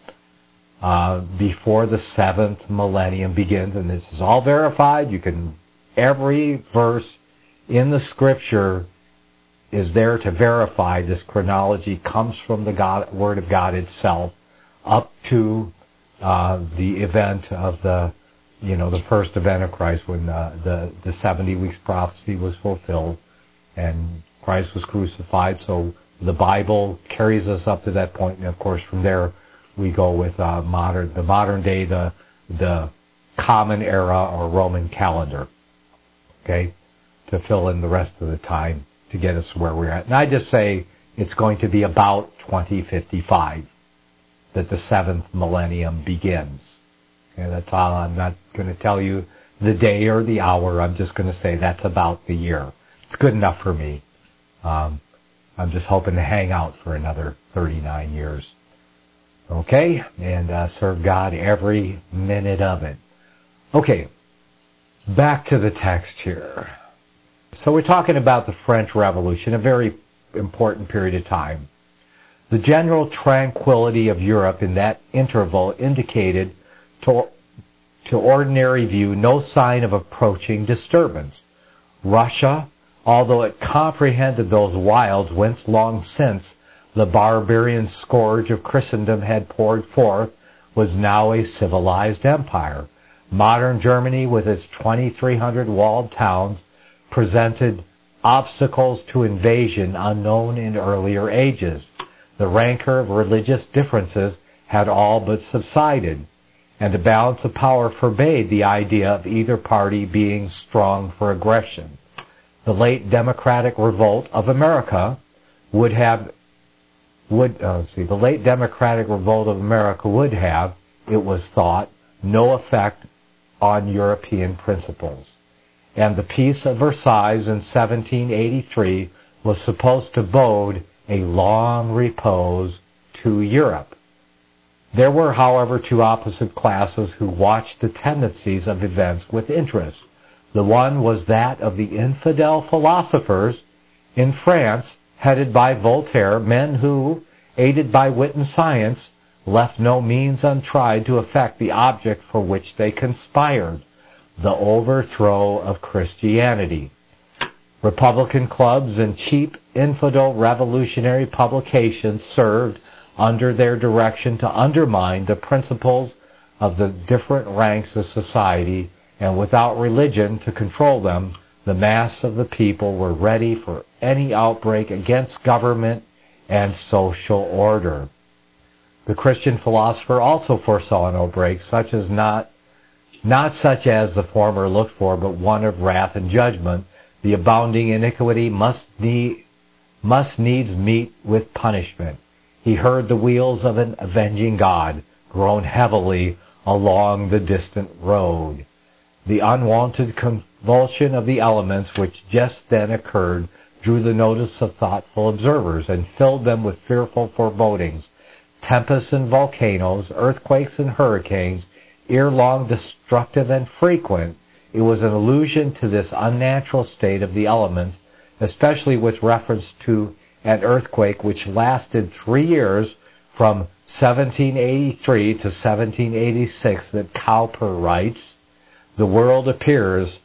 uh, before the seventh millennium begins. And this is all verified. You can, every verse in the Scripture is there to verify this chronology comes from the God, Word of God itself, up to uh, the event of the, you know, the first event of Christ, when uh, the the seventy weeks prophecy was fulfilled, and Christ was crucified. So the Bible carries us up to that point, and of course from there we go with uh, modern the modern day, the the common era or Roman calendar, okay, to fill in the rest of the time, to get us where we're at. And I just say it's going to be about twenty fifty-five that the seventh millennium begins. Okay, that's all. I'm not going to tell you the day or the hour. I'm just going to say that's about the year. It's good enough for me. Um, I'm just hoping to hang out for another thirty-nine years. Okay? And uh, serve God every minute of it. Okay. Back to the text here. So we're talking about the French Revolution, a very important period of time. The general tranquility of Europe in that interval indicated to, to ordinary view no sign of approaching disturbance. Russia, although it comprehended those wilds whence long since the barbarian scourge of Christendom had poured forth, was now a civilized empire. Modern Germany, with its twenty-three hundred walled towns, presented obstacles to invasion unknown in earlier ages. The rancor of religious differences had all but subsided, and the balance of power forbade the idea of either party being strong for aggression. The late Democratic Revolt of America would have, would uh, let's see, the late Democratic Revolt of America would have, it was thought, no effect on European principles. And the Peace of Versailles in seventeen eighty-three was supposed to bode a long repose to Europe. There were, however, two opposite classes who watched the tendencies of events with interest. The one was that of the infidel philosophers in France, headed by Voltaire, men who, aided by wit and science, left no means untried to effect the object for which they conspired: the overthrow of Christianity. Republican clubs and cheap infidel revolutionary publications served under their direction to undermine the principles of the different ranks of society, and without religion to control them, the mass of the people were ready for any outbreak against government and social order. The Christian philosopher also foresaw an outbreak, such as not Not such as the former looked for, but one of wrath and judgment. The abounding iniquity must need, must needs meet with punishment. He heard the wheels of an avenging God groan heavily along the distant road. The unwonted convulsion of the elements which just then occurred drew the notice of thoughtful observers and filled them with fearful forebodings. Tempests and volcanoes, earthquakes and hurricanes, ere long destructive and frequent, It was an allusion to this unnatural state of the elements, especially with reference to an earthquake which lasted three years from seventeen eighty-three to seventeen eighty-six, that Cowper writes, "The world appears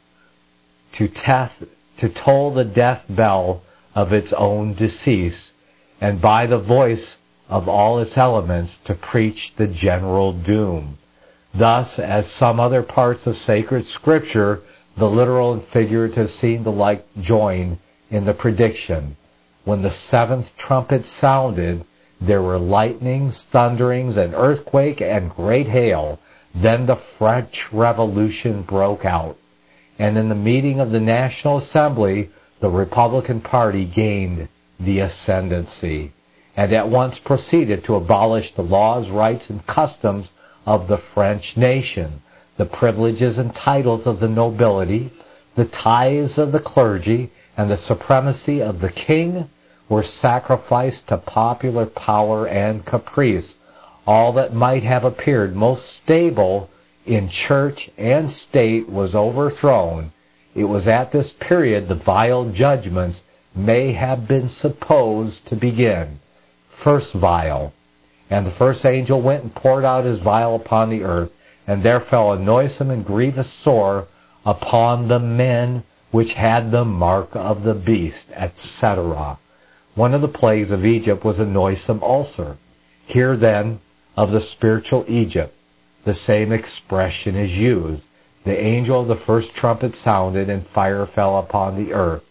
to, teth, to toll the death bell of its own decease, and by the voice of all its elements to preach the general doom." Thus, as some other parts of sacred scripture, the literal and figurative seemed alike joined in the prediction. When the seventh trumpet sounded, there were lightnings, thunderings, an earthquake, and great hail. Then the French Revolution broke out. And in the meeting of the National Assembly, the Republican Party gained the ascendancy, and at once proceeded to abolish the laws, rights, and customs of the French nation, the privileges and titles of the nobility, the tithes of the clergy, and the supremacy of the king were sacrificed to popular power and caprice. All that might have appeared most stable in church and state was overthrown. It was at this period the vile judgments may have been supposed to begin. First vial. And the first angel went and poured out his vial upon the earth, and there fell a noisome and grievous sore upon the men which had the mark of the beast, et cetera. One of the plagues of Egypt was a noisome ulcer. Here then, of the spiritual Egypt, the same expression is used. The angel of the first trumpet sounded, and fire fell upon the earth.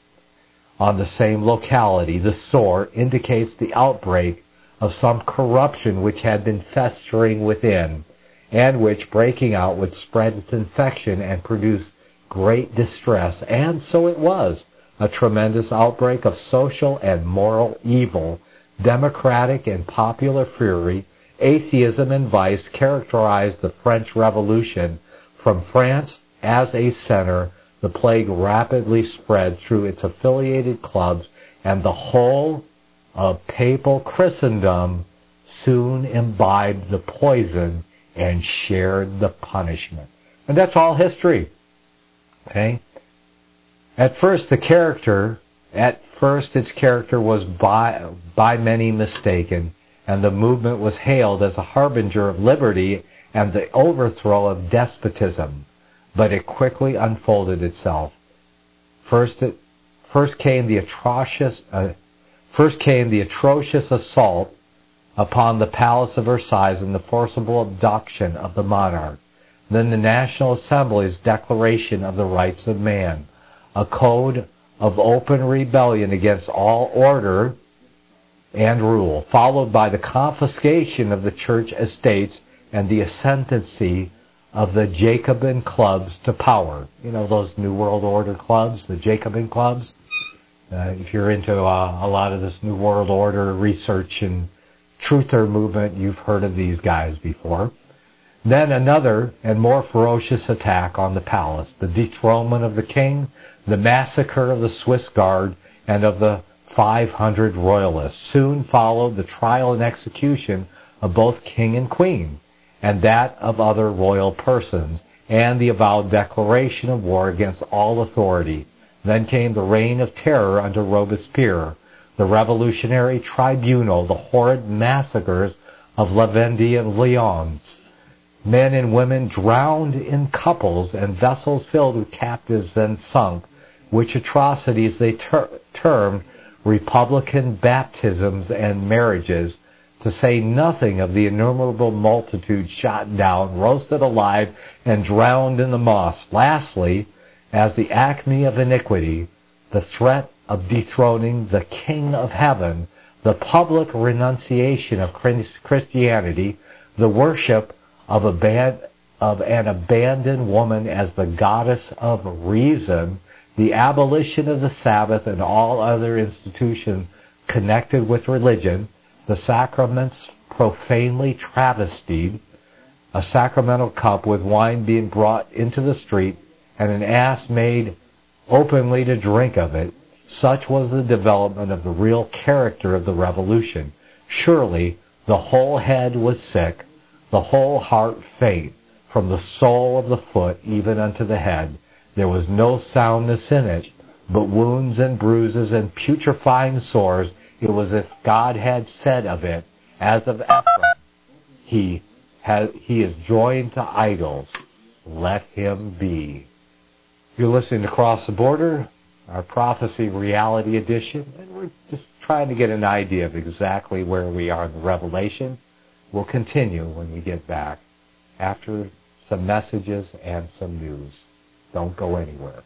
On the same locality, the sore indicates the outbreak of some corruption which had been festering within, and which, breaking out, would spread its infection and produce great distress. And so it was, a tremendous outbreak of social and moral evil, democratic and popular fury, atheism and vice characterized the French Revolution. From France as a center, the plague rapidly spread through its affiliated clubs, and the whole of papal Christendom soon imbibed the poison and shared the punishment. And that's all history. Okay? At first the character, at first its character was by, by many mistaken, and the movement was hailed as a harbinger of liberty and the overthrow of despotism. But it quickly unfolded itself. First, it, first came the atrocious, uh, first came the atrocious assault upon the Palace of Versailles and the forcible abduction of the monarch. Then the National Assembly's Declaration of the Rights of Man, a code of open rebellion against all order and rule, followed by the confiscation of the church estates and the ascendancy of the Jacobin clubs to power. You know, those New World Order clubs, the Jacobin clubs? Uh, if you're into uh, a lot of this New World Order research and truther movement, you've heard of these guys before. Then another and more ferocious attack on the palace, the dethronement of the king, the massacre of the Swiss Guard, and of the five hundred royalists. Soon followed the trial and execution of both king and queen, and that of other royal persons, and the avowed declaration of war against all authority. Then came the reign of terror under Robespierre, the revolutionary tribunal, the horrid massacres of La Vendée and Lyons. Men and women drowned in couples, and vessels filled with captives then sunk, which atrocities they ter- termed republican baptisms and marriages, to say nothing of the innumerable multitude shot down, roasted alive, and drowned in the moss. Lastly, as the acme of iniquity, the threat of dethroning the King of Heaven, the public renunciation of Christianity, the worship of, a ban- of an abandoned woman as the goddess of reason, the abolition of the Sabbath and all other institutions connected with religion, the sacraments profanely travestied, a sacramental cup with wine being brought into the street, and an ass made openly to drink of it. Such was the development of the real character of the revolution. Surely the whole head was sick, the whole heart faint, from the sole of the foot even unto the head. There was no soundness in it, but wounds and bruises and putrefying sores. It was as if God had said of it, as of Ephraim, he, has, he is joined to idols. Let him be. You're listening to Cross the Border, our Prophecy Reality Edition, and we're just trying to get an idea of exactly where we are in the Revelation. We'll continue when we get back after some messages and some news. Don't go anywhere.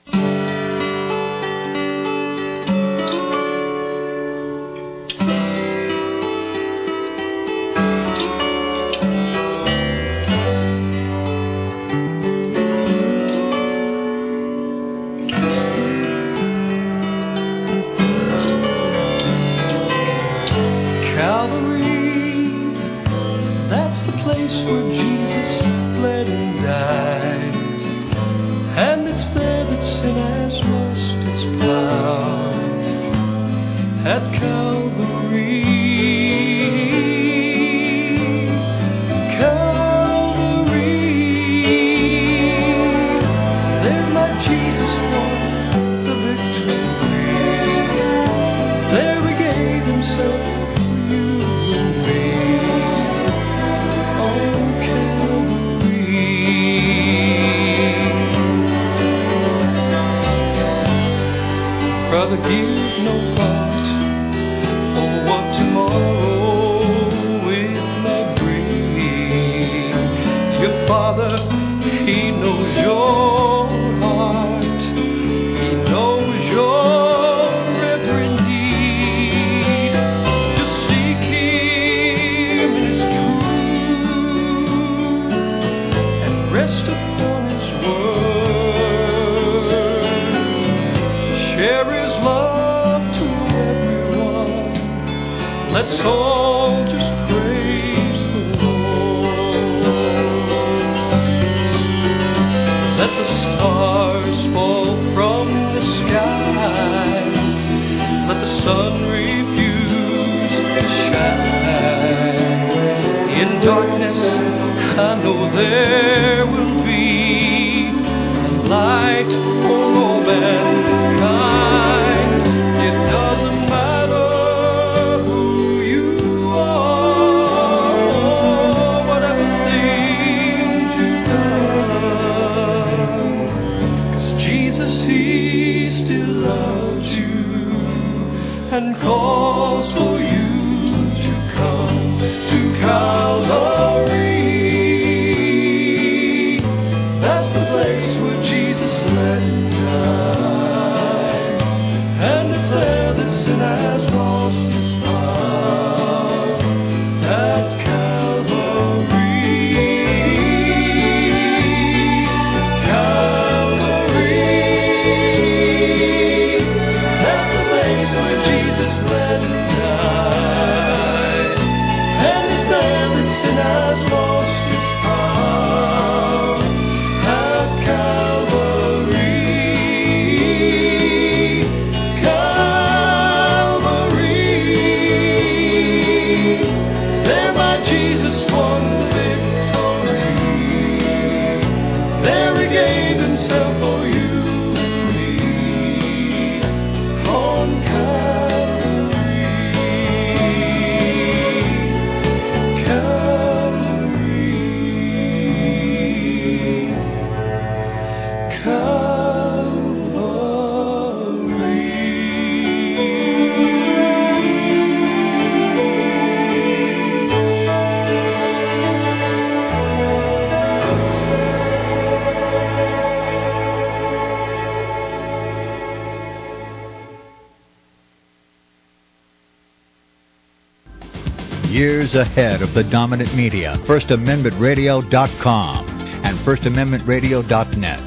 Years ahead of the dominant media, First Amendment Radio dot com and First Amendment Radio dot net.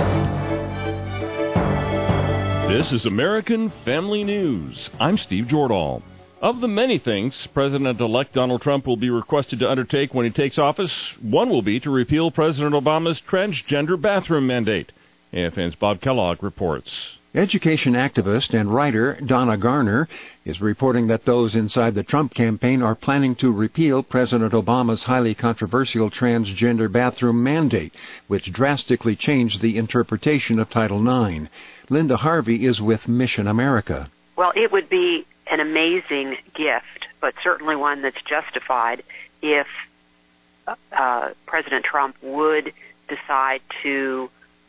This is American Family News. I'm Steve Jordahl. Of the many things President-elect Donald Trump will be requested to undertake when he takes office, one will be to repeal President Obama's transgender bathroom mandate. A F N's Bob Kellogg reports. Education activist and writer Donna Garner is reporting that those inside the Trump campaign are planning to repeal President Obama's highly controversial transgender bathroom mandate, which drastically changed the interpretation of Title nine. Linda Harvey is with Mission America. Well, it would be an amazing gift, but certainly one that's justified if uh, President Trump would decide to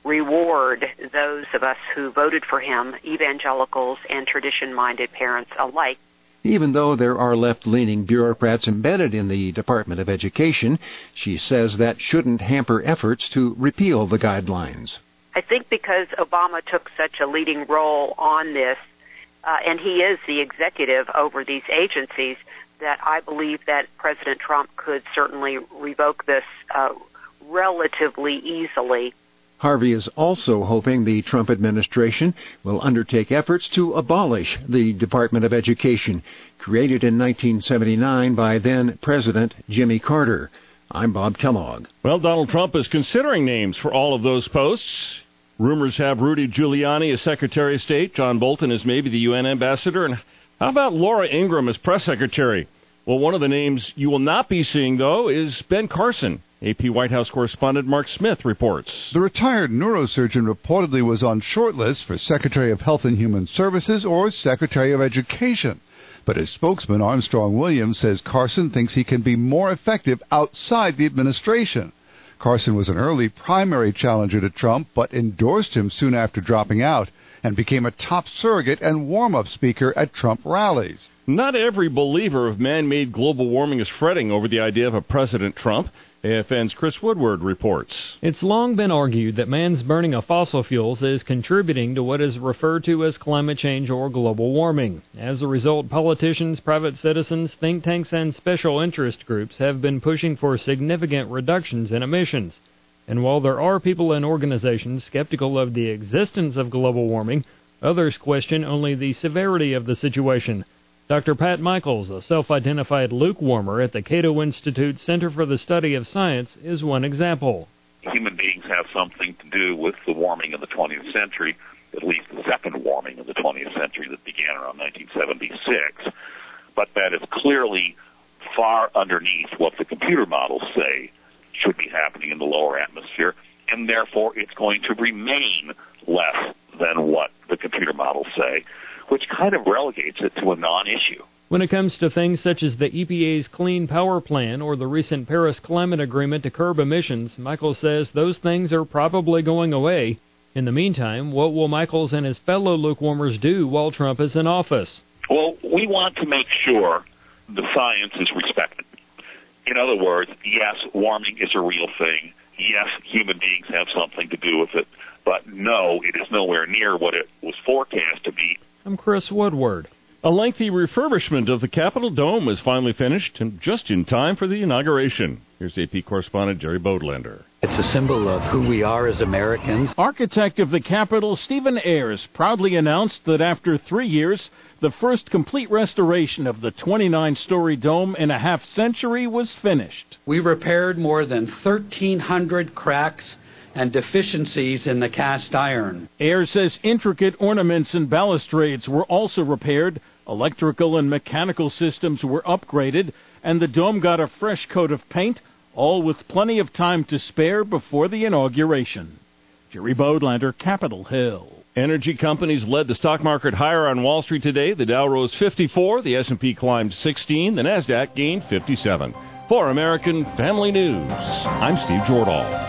reward those of us who voted for him, evangelicals and tradition-minded parents alike. Even though there are left-leaning bureaucrats embedded in the Department of Education, she says that shouldn't hamper efforts to repeal the guidelines. I think because Obama took such a leading role on this, uh, and he is the executive over these agencies, that I believe that President Trump could certainly revoke this uh, relatively easily. Harvey is also hoping the Trump administration will undertake efforts to abolish the Department of Education, created in nineteen seventy-nine by then-President Jimmy Carter. I'm Bob Kellogg. Well, Donald Trump is considering names for all of those posts. Rumors have Rudy Giuliani as Secretary of State, John Bolton as maybe the U N ambassador, and how about Laura Ingraham as press secretary? Well, one of the names you will not be seeing, though, is Ben Carson. A P White House correspondent Mark Smith reports. The retired neurosurgeon reportedly was on short list for Secretary of Health and Human Services or Secretary of Education. But his spokesman, Armstrong Williams, says Carson thinks he can be more effective outside the administration. Carson was an early primary challenger to Trump, but endorsed him soon after dropping out and became a top surrogate and warm-up speaker at Trump rallies. Not every believer of man-made global warming is fretting over the idea of a President Trump. A F N's Chris Woodward reports. It's long been argued that man's burning of fossil fuels is contributing to what is referred to as climate change or global warming. As a result, politicians, private citizens, think tanks, and special interest groups have been pushing for significant reductions in emissions. And while there are people and organizations skeptical of the existence of global warming, others question only the severity of the situation. Doctor Pat Michaels, a self-identified lukewarmer at the Cato Institute Center for the Study of Science, is one example. Human beings have something to do with the warming of the twentieth century, at least the second warming of the twentieth century that began around nineteen seventy-six, but that is clearly far underneath what the computer models say should be happening in the lower atmosphere, and therefore it's going to remain less than what the computer models say, which kind of relegates it to a non-issue. When it comes to things such as the E P A's Clean Power Plan or the recent Paris Climate Agreement to curb emissions, Michaels says those things are probably going away. In the meantime, what will Michaels and his fellow lukewarmers do while Trump is in office? Well, we want to make sure the science is respected. In other words, yes, warming is a real thing. Yes, human beings have something to do with it. But no, it is nowhere near what it was forecast to be. I'm Chris Woodward. A lengthy refurbishment of the Capitol Dome is finally finished, and just in time for the inauguration. Here's A P correspondent Jerry Bodlander. It's a symbol of who we are as Americans. Architect of the Capitol, Stephen Ayers, proudly announced that after three years, the first complete restoration of the twenty-nine story dome in a half century was finished. We repaired more than thirteen hundred cracks and deficiencies in the cast iron. Ayers says intricate ornaments and balustrades were also repaired, electrical and mechanical systems were upgraded, and the dome got a fresh coat of paint, all with plenty of time to spare before the inauguration. Jerry Bodlander, Capitol Hill. Energy companies led the stock market higher on Wall Street today. The Dow rose fifty-four, the S and P climbed sixteen, the Nasdaq gained fifty-seven. For American Family News, I'm Steve Jordahl.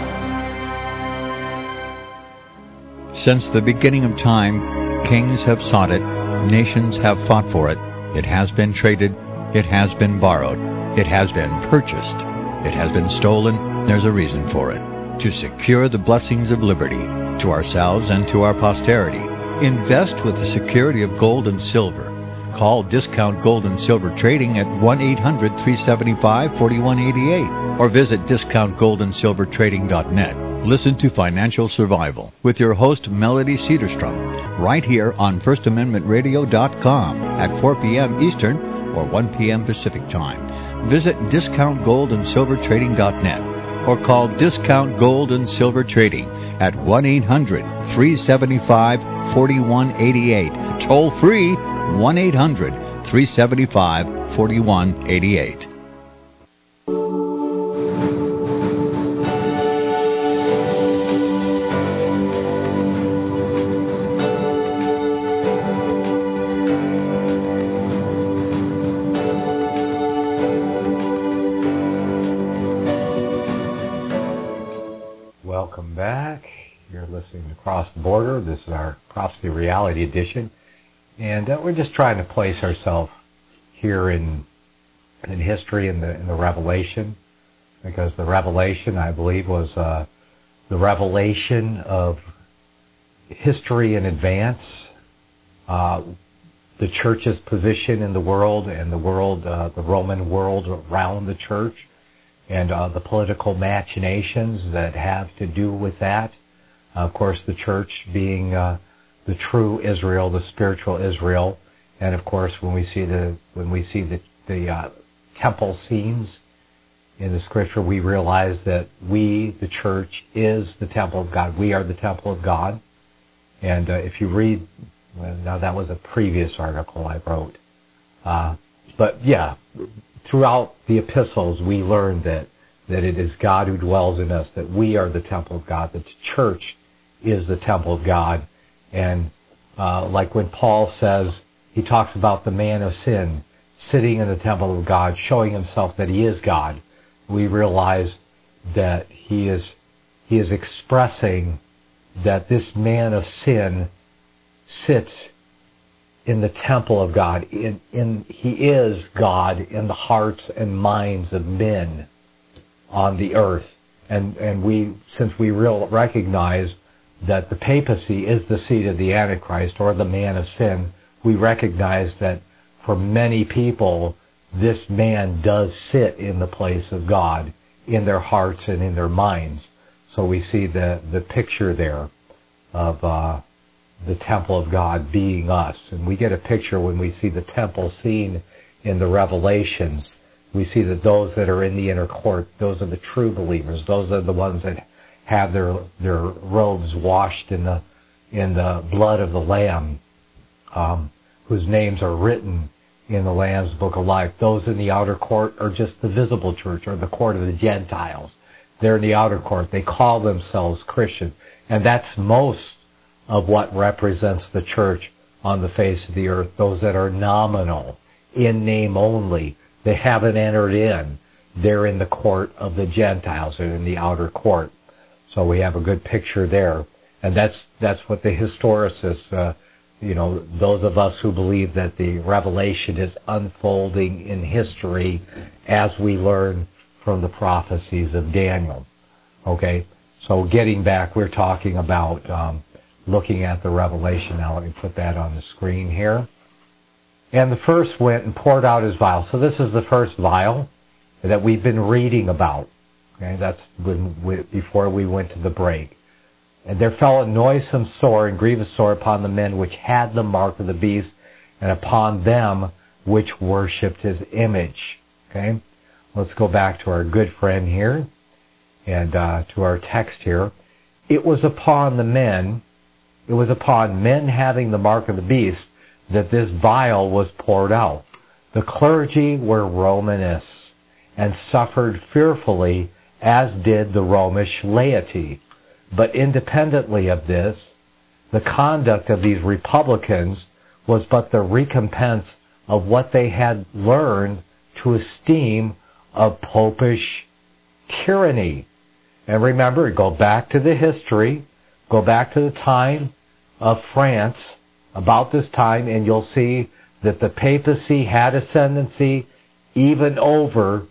Since the beginning of time, kings have sought it, nations have fought for it. It has been traded, it has been borrowed, it has been purchased, it has been stolen. There's a reason for it. To secure the blessings of liberty to ourselves and to our posterity, invest with the security of gold and silver. Call Discount Gold and Silver Trading at one eight hundred, three seven five, four one eight eight or visit discount gold and silver trading dot net. Listen to Financial Survival with your host Melody Cedarstrom right here on first amendment radio dot com at four p.m. Eastern or one p.m. Pacific Time. Visit discount gold and silver trading dot net or call Discount Gold and Silver Trading at one eight hundred, three seven five, four one eight eight. Toll free, one eight hundred three seven five four one eight eight. Welcome back. You're listening to Cross the Border. This is our Prophecy Reality Edition. And uh, we're just trying to place ourselves here in in history, in the in the Revelation, because the Revelation, I believe, was uh, the revelation of history in advance, uh, the church's position in the world, and the world, uh, the Roman world around the church, and uh, the political machinations that have to do with that. Uh, of course, the church being uh, the true Israel, the spiritual Israel, and of course, when we see the when we see the the uh, temple scenes in the Scripture, we realize that we, the church, is the temple of God. We are the temple of God. And uh, if you read, well, now that was a previous article I wrote, uh, but yeah, throughout the epistles, we learn that that it is God who dwells in us, that we are the temple of God, that the church is the temple of God. And uh, like when Paul says, he talks about the man of sin sitting in the temple of God, showing himself that he is God. We realize that he is he is expressing that this man of sin sits in the temple of God. In, in he is God in the hearts and minds of men on the earth. And and we, since we real recognize that the papacy is the seat of the Antichrist, or the man of sin, we recognize that for many people, this man does sit in the place of God in their hearts and in their minds. So we see the, the picture there of uh, the temple of God being us. And we get a picture when we see the temple scene in the Revelations. We see that those that are in the inner court, those are the true believers. Those are the ones that have their their robes washed in the in the blood of the Lamb, um, whose names are written in the Lamb's Book of Life. Those in the outer court are just the visible church, or the court of the Gentiles. They're in the outer court. They call themselves Christian. And that's most of what represents the church on the face of the earth. Those that are nominal, in name only. They haven't entered in. They're in the court of the Gentiles. They're in the outer court. So we have a good picture there. And that's that's what the historicists, uh, you know, those of us who believe that the revelation is unfolding in history as we learn from the prophecies of Daniel. Okay? So getting back, we're talking about um, looking at the revelation. Now let me put that on the screen here. And the first went and poured out his vial. So this is the first vial that we've been reading about. Okay, that's when we, before we went to the break. And there fell a noisome sore and grievous sore upon the men which had the mark of the beast, and upon them which worshipped his image. Okay, let's go back to our good friend here, and uh, to our text here. It was upon the men, it was upon men having the mark of the beast, that this vial was poured out. The clergy were Romanists, and suffered fearfully, as did the Romish laity. But independently of this, the conduct of these republicans was but the recompense of what they had learned to esteem of popish tyranny. And remember, go back to the history, go back to the time of France, about this time, and you'll see that the papacy had ascendancy even over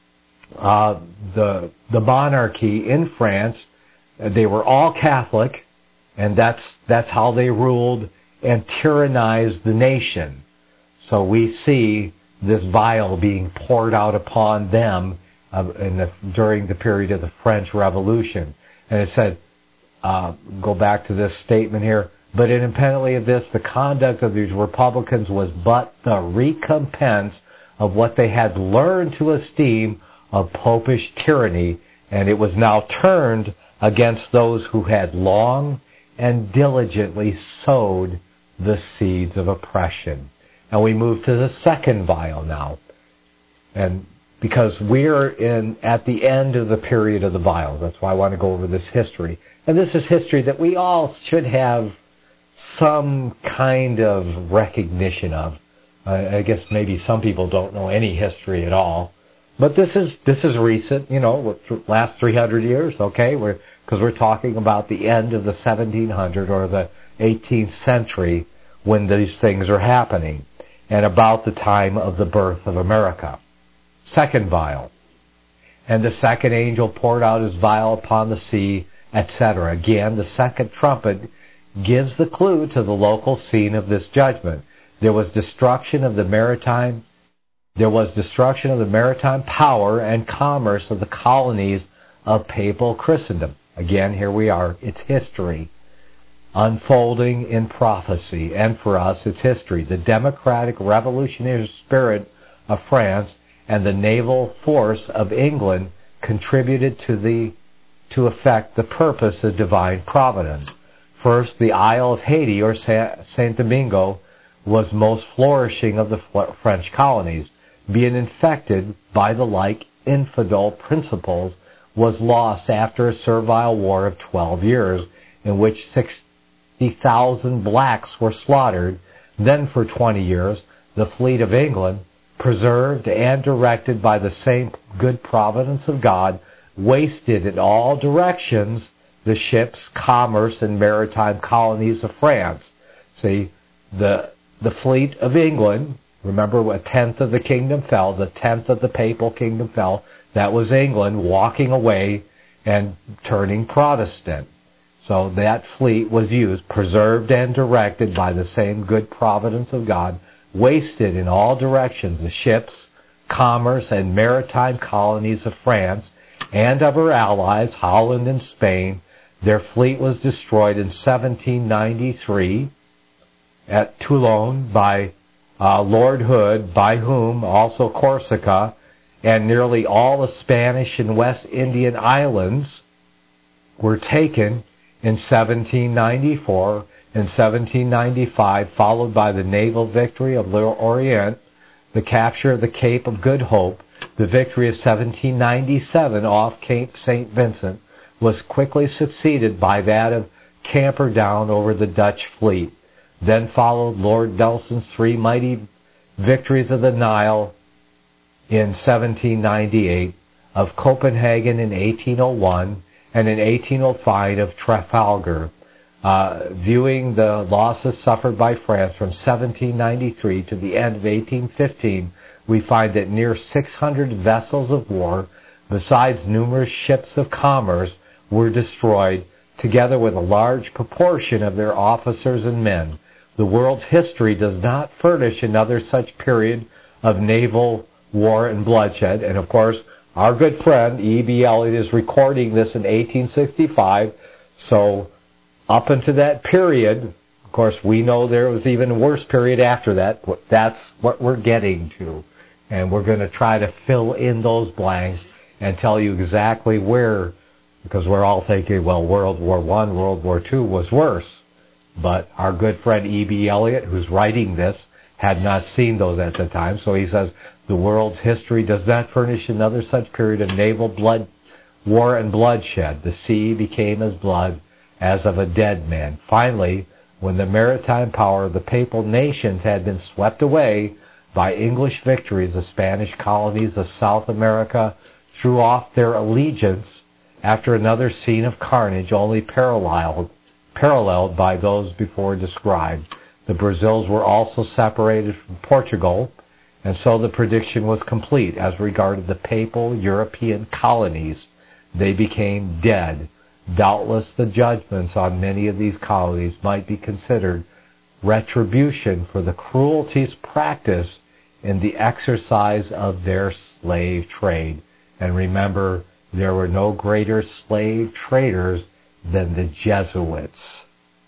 uh, the the monarchy in France. They were all Catholic, and that's that's how they ruled and tyrannized the nation. So we see this vial being poured out upon them uh, in the, during the period of the French Revolution. And it said, uh, go back to this statement here, but independently of this, the conduct of these republicans was but the recompense of what they had learned to esteem of popish tyranny, and it was now turned against those who had long and diligently sowed the seeds of oppression. And we move to the second vial now. And because we're in at the end of the period of the vials, that's why I want to go over this history. And this is history that we all should have some kind of recognition of. Uh, I guess maybe some people don't know any history at all. But this is this is recent, you know, last three hundred years, okay? We're because we're talking about the end of the seventeen hundred or the eighteenth century when these things are happening, and about the time of the birth of America. Second vial. And the second angel poured out his vial upon the sea, et cetera. Again, the second trumpet gives the clue to the local scene of this judgment. There was destruction of the maritime There was destruction of the maritime power and commerce of the colonies of papal Christendom. Again, here we are. It's history unfolding in prophecy. And for us, it's history. The democratic revolutionary spirit of France and the naval force of England contributed to the to effect the purpose of divine providence. First, the Isle of Haiti, or Saint Domingo, was most flourishing of the French colonies. Being infected by the like infidel principles, was lost after a servile war of twelve years, in which sixty thousand blacks were slaughtered. Then for twenty years, the fleet of England, preserved and directed by the same good providence of God, wasted in all directions the ships, commerce, and maritime colonies of France. See, the the fleet of England, remember, a tenth of the kingdom fell, the tenth of the papal kingdom fell. That was England walking away and turning Protestant. So that fleet was used, preserved and directed by the same good providence of God, wasted in all directions the ships, commerce, and maritime colonies of France and of her allies, Holland and Spain. Their fleet was destroyed in seventeen ninety-three at Toulon by uh, Lord Hood, by whom also Corsica and nearly all the Spanish and West Indian islands were taken in seventeen ninety-four and seventeen ninety-five, followed by the naval victory of Lorient, the capture of the Cape of Good Hope. The victory of seventeen ninety-seven off Cape Saint Vincent was quickly succeeded by that of Camperdown over the Dutch fleet. Then followed Lord Nelson's three mighty victories of the Nile in seventeen ninety-eight, of Copenhagen in eighteen oh one, and in eighteen oh five of Trafalgar. Uh, viewing the losses suffered by France from seventeen ninety-three to the end of eighteen fifteen, we find that near six hundred vessels of war, besides numerous ships of commerce, were destroyed, together with a large proportion of their officers and men. The world's history does not furnish another such period of naval war and bloodshed. And of course, our good friend E B Elliott is recording this in eighteen sixty-five, so up into that period, of course, we know there was even a worse period after that. That's what we're getting to. And we're going to try to fill in those blanks and tell you exactly where, because we're all thinking, well, World War One, World War Two was worse. But our good friend E B Elliott, who's writing this, had not seen those at the time. So he says, the world's history does not furnish another such period of naval blood, war and bloodshed. The sea became as blood as of a dead man. Finally, when the maritime power of the papal nations had been swept away by English victories, the Spanish colonies of South America threw off their allegiance after another scene of carnage only paralleled, paralleled by those before described. The Brazils were also separated from Portugal, and so the prediction was complete as regarded the papal European colonies. They became dead. Doubtless the judgments on many of these colonies might be considered retribution for the cruelties practiced in the exercise of their slave trade. And remember, there were no greater slave traders than the Jesuits,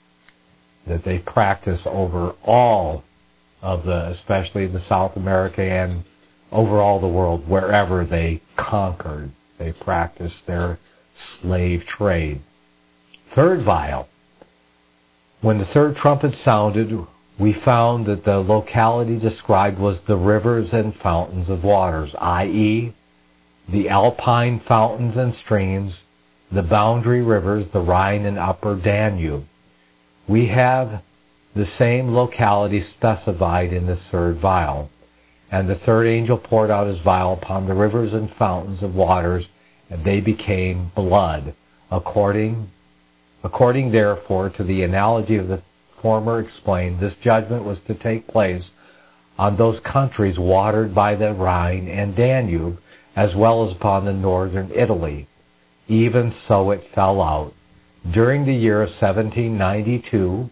that they practiced over all of the, especially the South America and over all the world, wherever they conquered, they practiced their slave trade. Third vial. When the third trumpet sounded, we found that the locality described was the rivers and fountains of waters, that is, the alpine fountains and streams, the boundary rivers, the Rhine and Upper Danube. We have the same locality specified in the third vial. And the third angel poured out his vial upon the rivers and fountains of waters, and they became blood. According, according therefore to the analogy of the former explained, this judgment was to take place on those countries watered by the Rhine and Danube, as well as upon the northern Italy. Even so it fell out. During the year of seventeen ninety-two,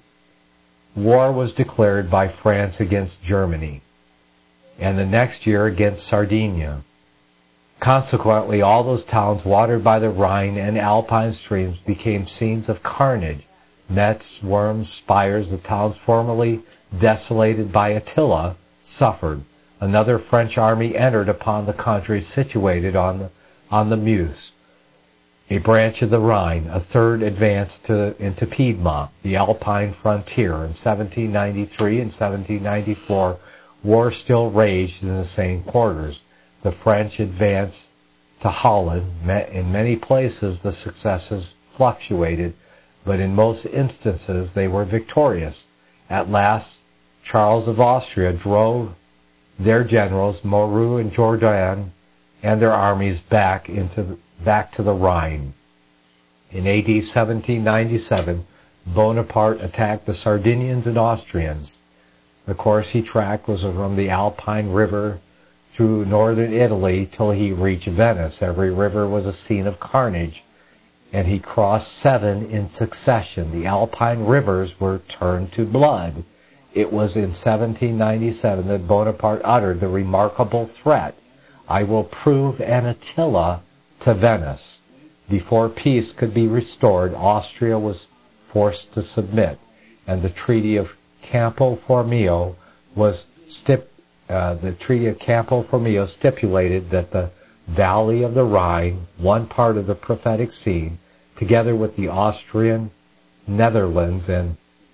war was declared by France against Germany, and the next year against Sardinia. Consequently, all those towns watered by the Rhine and Alpine streams became scenes of carnage. Nets, worms, spires, the towns formerly desolated by Attila, suffered. Another French army entered upon the country situated on the, on the Meuse, a branch of the Rhine. A third advanced to, into Piedmont, the Alpine frontier. In seventeen ninety-three and seventeen ninety-four, war still raged in the same quarters. The French advanced to Holland. In many places the successes fluctuated, but in most instances they were victorious. At last, Charles of Austria drove their generals, Moreau and Jourdan, and their armies back into back to the Rhine. In A D seventeen ninety-seven, Bonaparte attacked the Sardinians and Austrians. The course he tracked was from the Alpine River through northern Italy till he reached Venice. Every river was a scene of carnage, and he crossed seven in succession. The Alpine rivers were turned to blood. It was in seventeen ninety-seven that Bonaparte uttered the remarkable threat, "I will prove an Attila to Venice." Before peace could be restored, Austria was forced to submit, and the Treaty of Campo Formio was stip, uh, the Treaty of Campo Formio stipulated that the valley of the Rhine, one part of the prophetic scene, together with the Austrian Netherlands and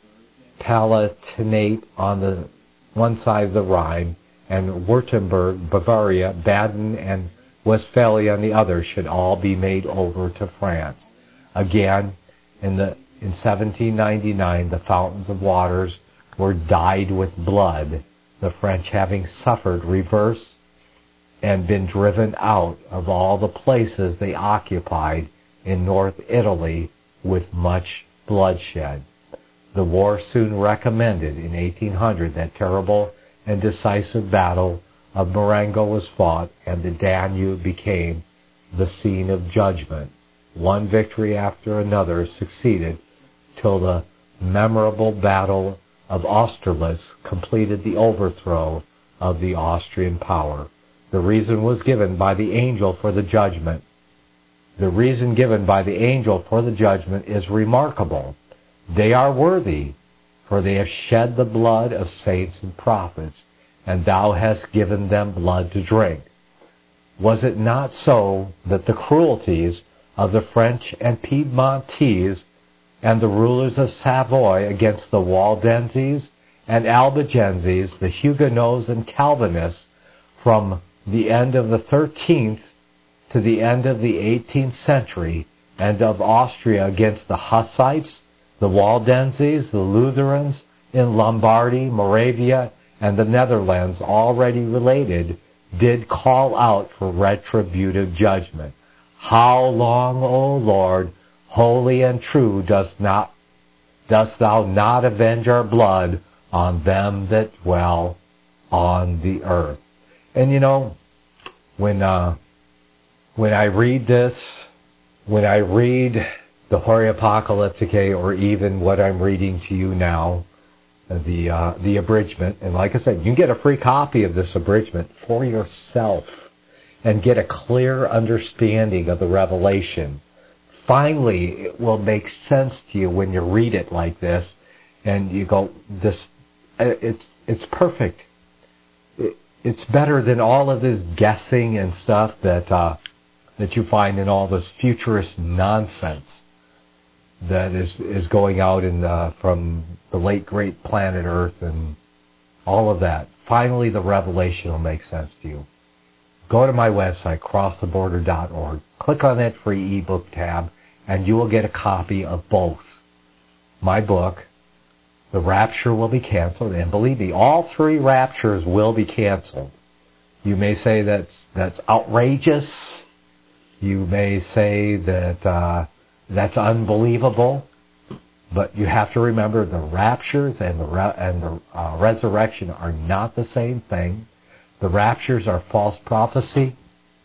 Palatinate on the one side of the Rhine, and Württemberg, Bavaria, Baden, and Westphalia on the other, should all be made over to France. Again, in the in seventeen ninety-nine, the fountains of waters were dyed with blood, the French having suffered reverse and been driven out of all the places they occupied in North Italy with much bloodshed. The war soon recommended. In eighteen hundred, that terrible and decisive battle of Marengo was fought, and the Danube became the scene of judgment. One victory after another succeeded till the memorable battle of Austerlitz completed the overthrow of the Austrian power. The reason was given by the angel for the judgment. The reason given by the angel for the judgment is remarkable. They are worthy, for they have shed the blood of saints and prophets, and thou hast given them blood to drink. Was it not so that the cruelties of the French and Piedmontese and the rulers of Savoy against the Waldenses and Albigenses, the Huguenots and Calvinists, from the end of the thirteenth to the end of the eighteenth century, and of Austria against the Hussites, the Waldenses, the Lutherans in Lombardy, Moravia, and the Netherlands, already related, did call out for retributive judgment. How long, O Lord, holy and true, dost not dost thou not avenge our blood on them that dwell on the earth? And you know, when uh, when I read this, when I read the Horia Apocalypticae, or even what I'm reading to you now, the uh, the abridgment, and like I said, you can get a free copy of this abridgment for yourself and get a clear understanding of the revelation. Finally, it will make sense to you when you read it like this, and you go, "This, it's it's perfect. It, it's better than all of this guessing and stuff that uh, that you find in all this futurist nonsense." that is, is going out in the, from the late great planet Earth and all of that. Finally, the revelation will make sense to you. Go to my website, cross the border dot org. Click on that free ebook tab, and you will get a copy of both my book, The Rapture Will Be Canceled, and believe me, all three raptures will be canceled. You may say that's that's outrageous. You may say that uh, that's unbelievable. But you have to remember the raptures and the re- and the uh, resurrection are not the same thing. The raptures are false prophecy.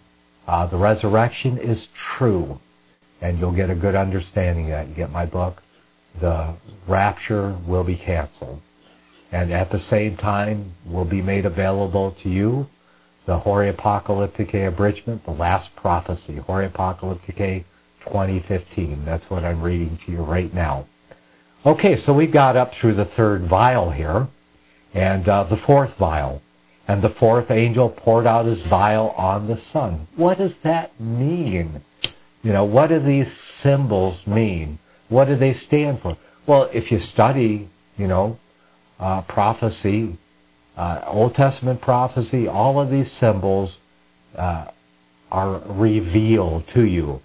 Uh, the resurrection is true. And you'll get a good understanding of that. You get my book, The Rapture Will Be Canceled. And at the same time will be made available to you the Hori Apocalypticae Abridgment, The Last Prophecy, Hori Apocalypticae twenty fifteen. That's what I'm reading to you right now. Okay, so we got up through the third vial here, and uh, the fourth vial. And the fourth angel poured out his vial on the sun. What does that mean? You know, what do these symbols mean? What do they stand for? Well, if you study, you know, uh, prophecy, uh, Old Testament prophecy, all of these symbols uh, are revealed to you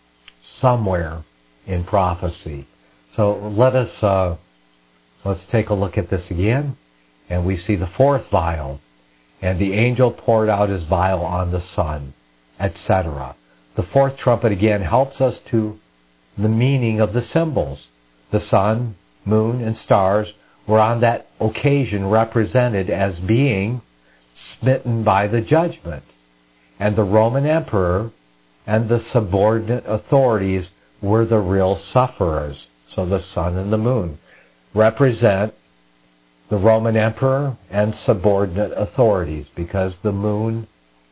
somewhere in prophecy. So let us, uh, let's take a look at this again. And we see the fourth vial. And the angel poured out his vial on the sun, et cetera. The fourth trumpet again helps us to the meaning of the symbols. The sun, moon, and stars were on that occasion represented as being smitten by the judgment. And the Roman emperor and the subordinate authorities were the real sufferers. So the sun and the moon represent the Roman emperor and subordinate authorities, because the moon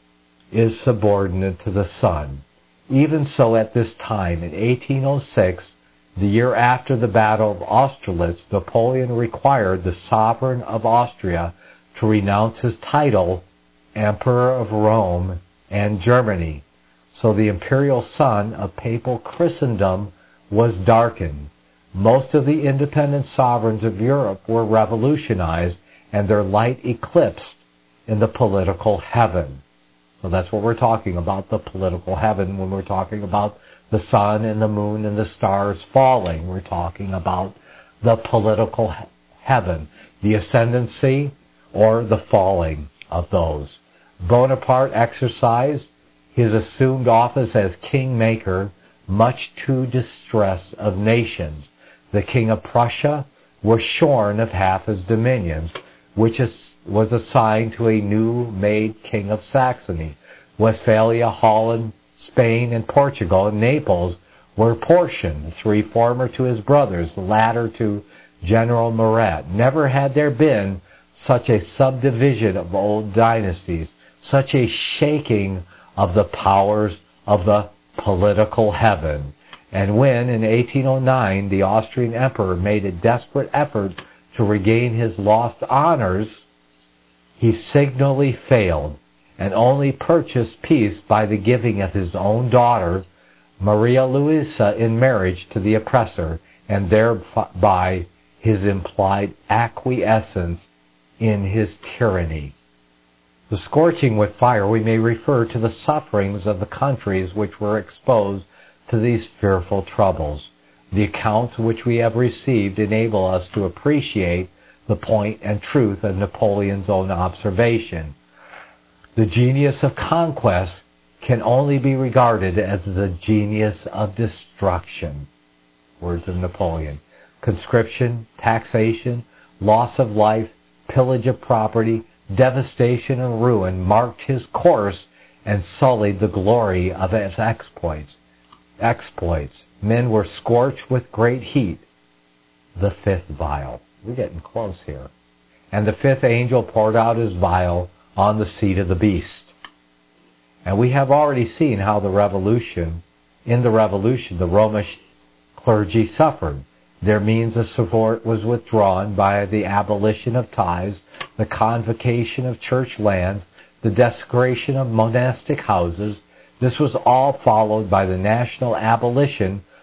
is subordinate to the sun. Even so, at this time, in eighteen oh six, the year after the Battle of Austerlitz, Napoleon required the sovereign of Austria to renounce his title, Emperor of Rome and Germany. So the imperial sun of papal Christendom was darkened. Most of the independent sovereigns of Europe were revolutionized and their light eclipsed in the political heaven. So that's what we're talking about, the political heaven, when we're talking about the sun and the moon and the stars falling. We're talking about the political heaven, the ascendancy or the falling of those. Bonaparte exercised his assumed office as kingmaker, much to distress of nations. The king of Prussia was shorn of half his dominions, which is, was assigned to a new-made king of Saxony. Westphalia, Holland, Spain, and Portugal, and Naples were portioned, the three former to his brothers, the latter to General Murat. Never had there been such a subdivision of old dynasties, such a shaking of the powers of the political heaven. And when, in eighteen oh nine, the Austrian emperor made a desperate effort to regain his lost honors, he signally failed and only purchased peace by the giving of his own daughter, Maria Luisa, in marriage to the oppressor, and thereby his implied acquiescence in his tyranny. The scorching with fire we may refer to the sufferings of the countries which were exposed to these fearful troubles. The accounts which we have received enable us to appreciate the point and truth of Napoleon's own observation. The genius of conquest can only be regarded as the genius of destruction. Words of Napoleon. Conscription, taxation, loss of life, pillage of property, devastation and ruin marked his course and sullied the glory of his exploits. Exploits. Men were scorched with great heat. The fifth vial. We're getting close here. And the fifth angel poured out his vial on the seat of the beast. And we have already seen how the revolution, in the revolution, the Romish clergy suffered. Their means of support was withdrawn by the abolition of tithes, the convocation of church lands, the desecration of monastic houses. This was all followed by the national abolition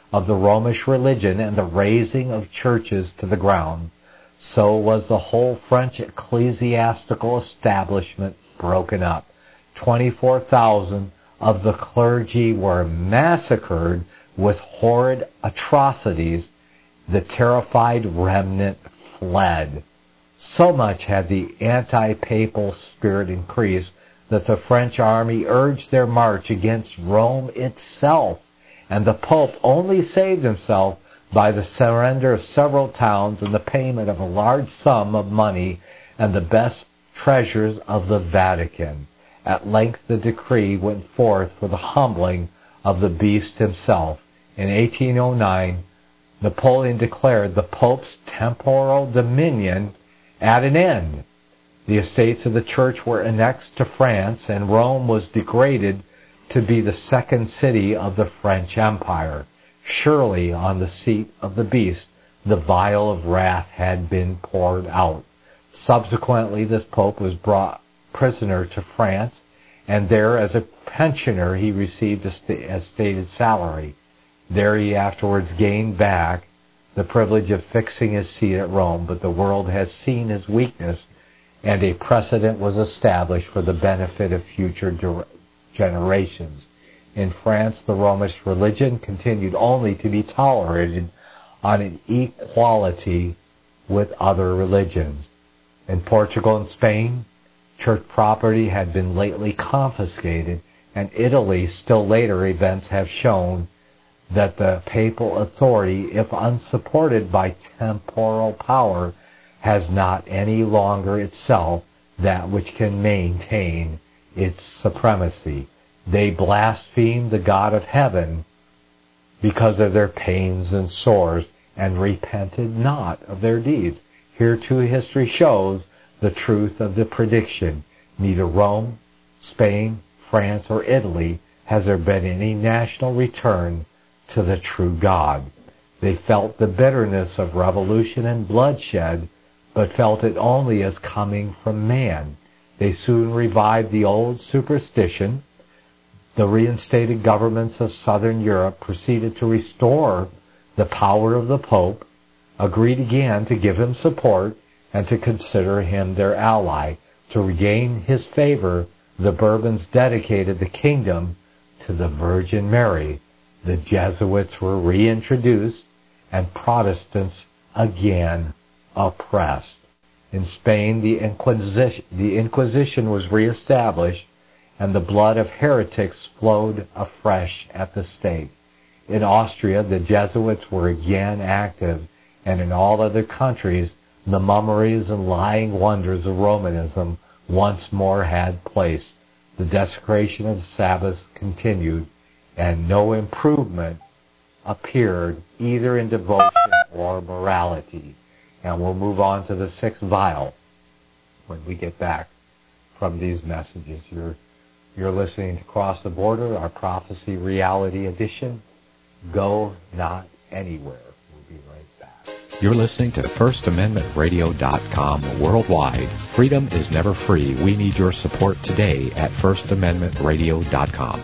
of the Romish religion and the razing of churches to the ground, so was the whole French ecclesiastical establishment broken up. twenty-four thousand of the clergy were massacred with horrid atrocities. The terrified remnant fled. So much had the anti-papal spirit increased that the French army urged their march against Rome itself, and the Pope only saved himself by the surrender of several towns and the payment of a large sum of money and the best treasures of the Vatican. At length the decree went forth for the humbling of the beast himself. In eighteen oh nine, Napoleon declared the Pope's temporal dominion at an end. The estates of the Church were annexed to France, and Rome was degraded to be the second city of the French Empire. Surely on the seat of the beast the vial of wrath had been poured out. Subsequently, this Pope was brought prisoner to France, and there as a pensioner he received a, st- a stated salary. There he afterwards gained back the privilege of fixing his seat at Rome, but the world has seen his weakness, and a precedent was established for the benefit of future ger- generations. In France, the Romish religion continued only to be tolerated on an equality with other religions. In Portugal and Spain, church property had been lately confiscated, and Italy, still later events have shown that the papal authority, if unsupported by temporal power, has not any longer itself that which can maintain its supremacy. They blasphemed the God of heaven because of their pains and sores, and repented not of their deeds. Here too history shows the truth of the prediction. Neither Rome, Spain, France, or Italy has there been any national return to the true God. They felt the bitterness of revolution and bloodshed, but felt it only as coming from man. They soon revived the old superstition. The reinstated governments of southern Europe proceeded to restore the power of the Pope, agreed again to give him support, and to consider him their ally. To regain his favor, the Bourbons dedicated the kingdom to the Virgin Mary. The Jesuits were reintroduced, and Protestants again oppressed. In Spain, the Inquisition, the Inquisition was reestablished, and the blood of heretics flowed afresh at the stake. In Austria, the Jesuits were again active, and in all other countries, the mummeries and lying wonders of Romanism once more had place. The desecration of the Sabbath continued, and no improvement appeared either in devotion or morality. And we'll move on to the sixth vial when we get back from these messages. You're, you're listening to Cross the Border, our Prophecy Reality Edition. Go not anywhere. We'll be right back. You're listening to First Amendment Radio dot com worldwide. Freedom is never free. We need your support today at First Amendment Radio dot com.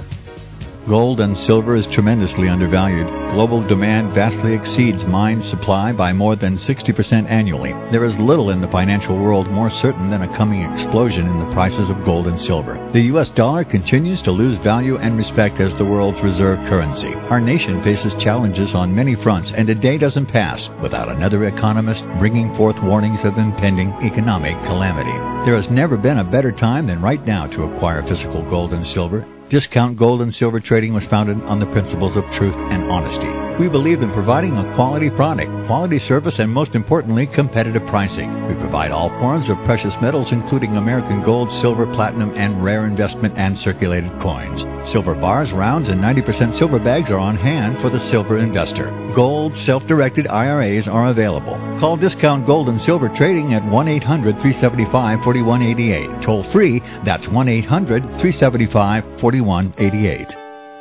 Gold and silver is tremendously undervalued. Global demand vastly exceeds mine supply by more than sixty percent annually. There is little in the financial world more certain than a coming explosion in the prices of gold and silver. The U S dollar continues to lose value and respect as the world's reserve currency. Our nation faces challenges on many fronts, and a day doesn't pass without another economist bringing forth warnings of impending economic calamity. There has never been a better time than right now to acquire physical gold and silver. Discount Gold and Silver Trading was founded on the principles of truth and honesty. We believe in providing a quality product, quality service, and most importantly, competitive pricing. We provide all forms of precious metals, including American gold, silver, platinum, and rare investment and circulated coins. Silver bars, rounds, and ninety percent silver bags are on hand for the silver investor. Gold self-directed I R As are available. Call Discount Gold and Silver Trading at one eight hundred, three seven five, four one eight eight. Toll free, that's one eight hundred, three seven five, four one eight eight.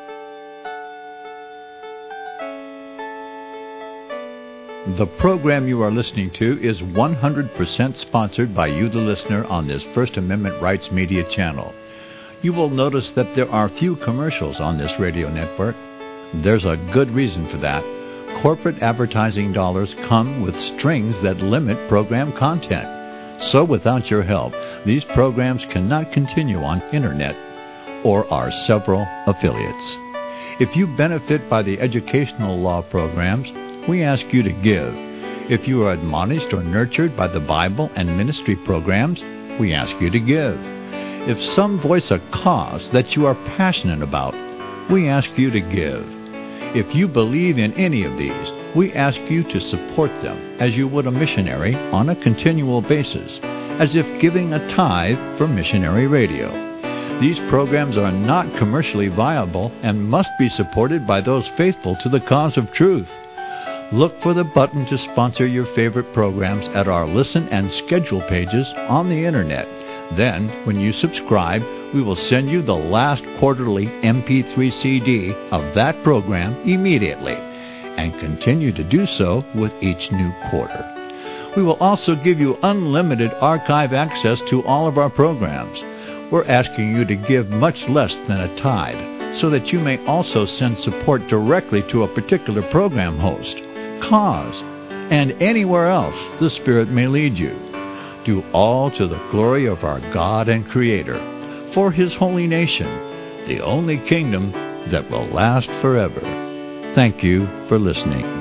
The program you are listening to is one hundred percent sponsored by you, the listener, on this First Amendment Rights Media channel. You will notice that there are few commercials on this radio network. There's a good reason for that. Corporate advertising dollars come with strings that limit program content. So without your help, these programs cannot continue on Internet or our several affiliates. If you benefit by the educational law programs, we ask you to give. If you are admonished or nurtured by the Bible and ministry programs, we ask you to give. If some voice a cause that you are passionate about, we ask you to give. If you believe in any of these, we ask you to support them as you would a missionary on a continual basis, as if giving a tithe for missionary radio. These programs are not commercially viable and must be supported by those faithful to the cause of truth. Look for the button to sponsor your favorite programs at our listen and schedule pages on the Internet. Then, when you subscribe, we will send you the last quarterly M P three C D of that program immediately, and continue to do so with each new quarter. We will also give you unlimited archive access to all of our programs. We're asking you to give much less than a tithe, so that you may also send support directly to a particular program host, cause, and anywhere else the Spirit may lead you. Do all to the glory of our God and Creator, for His holy nation, the only kingdom that will last forever. Thank you for listening.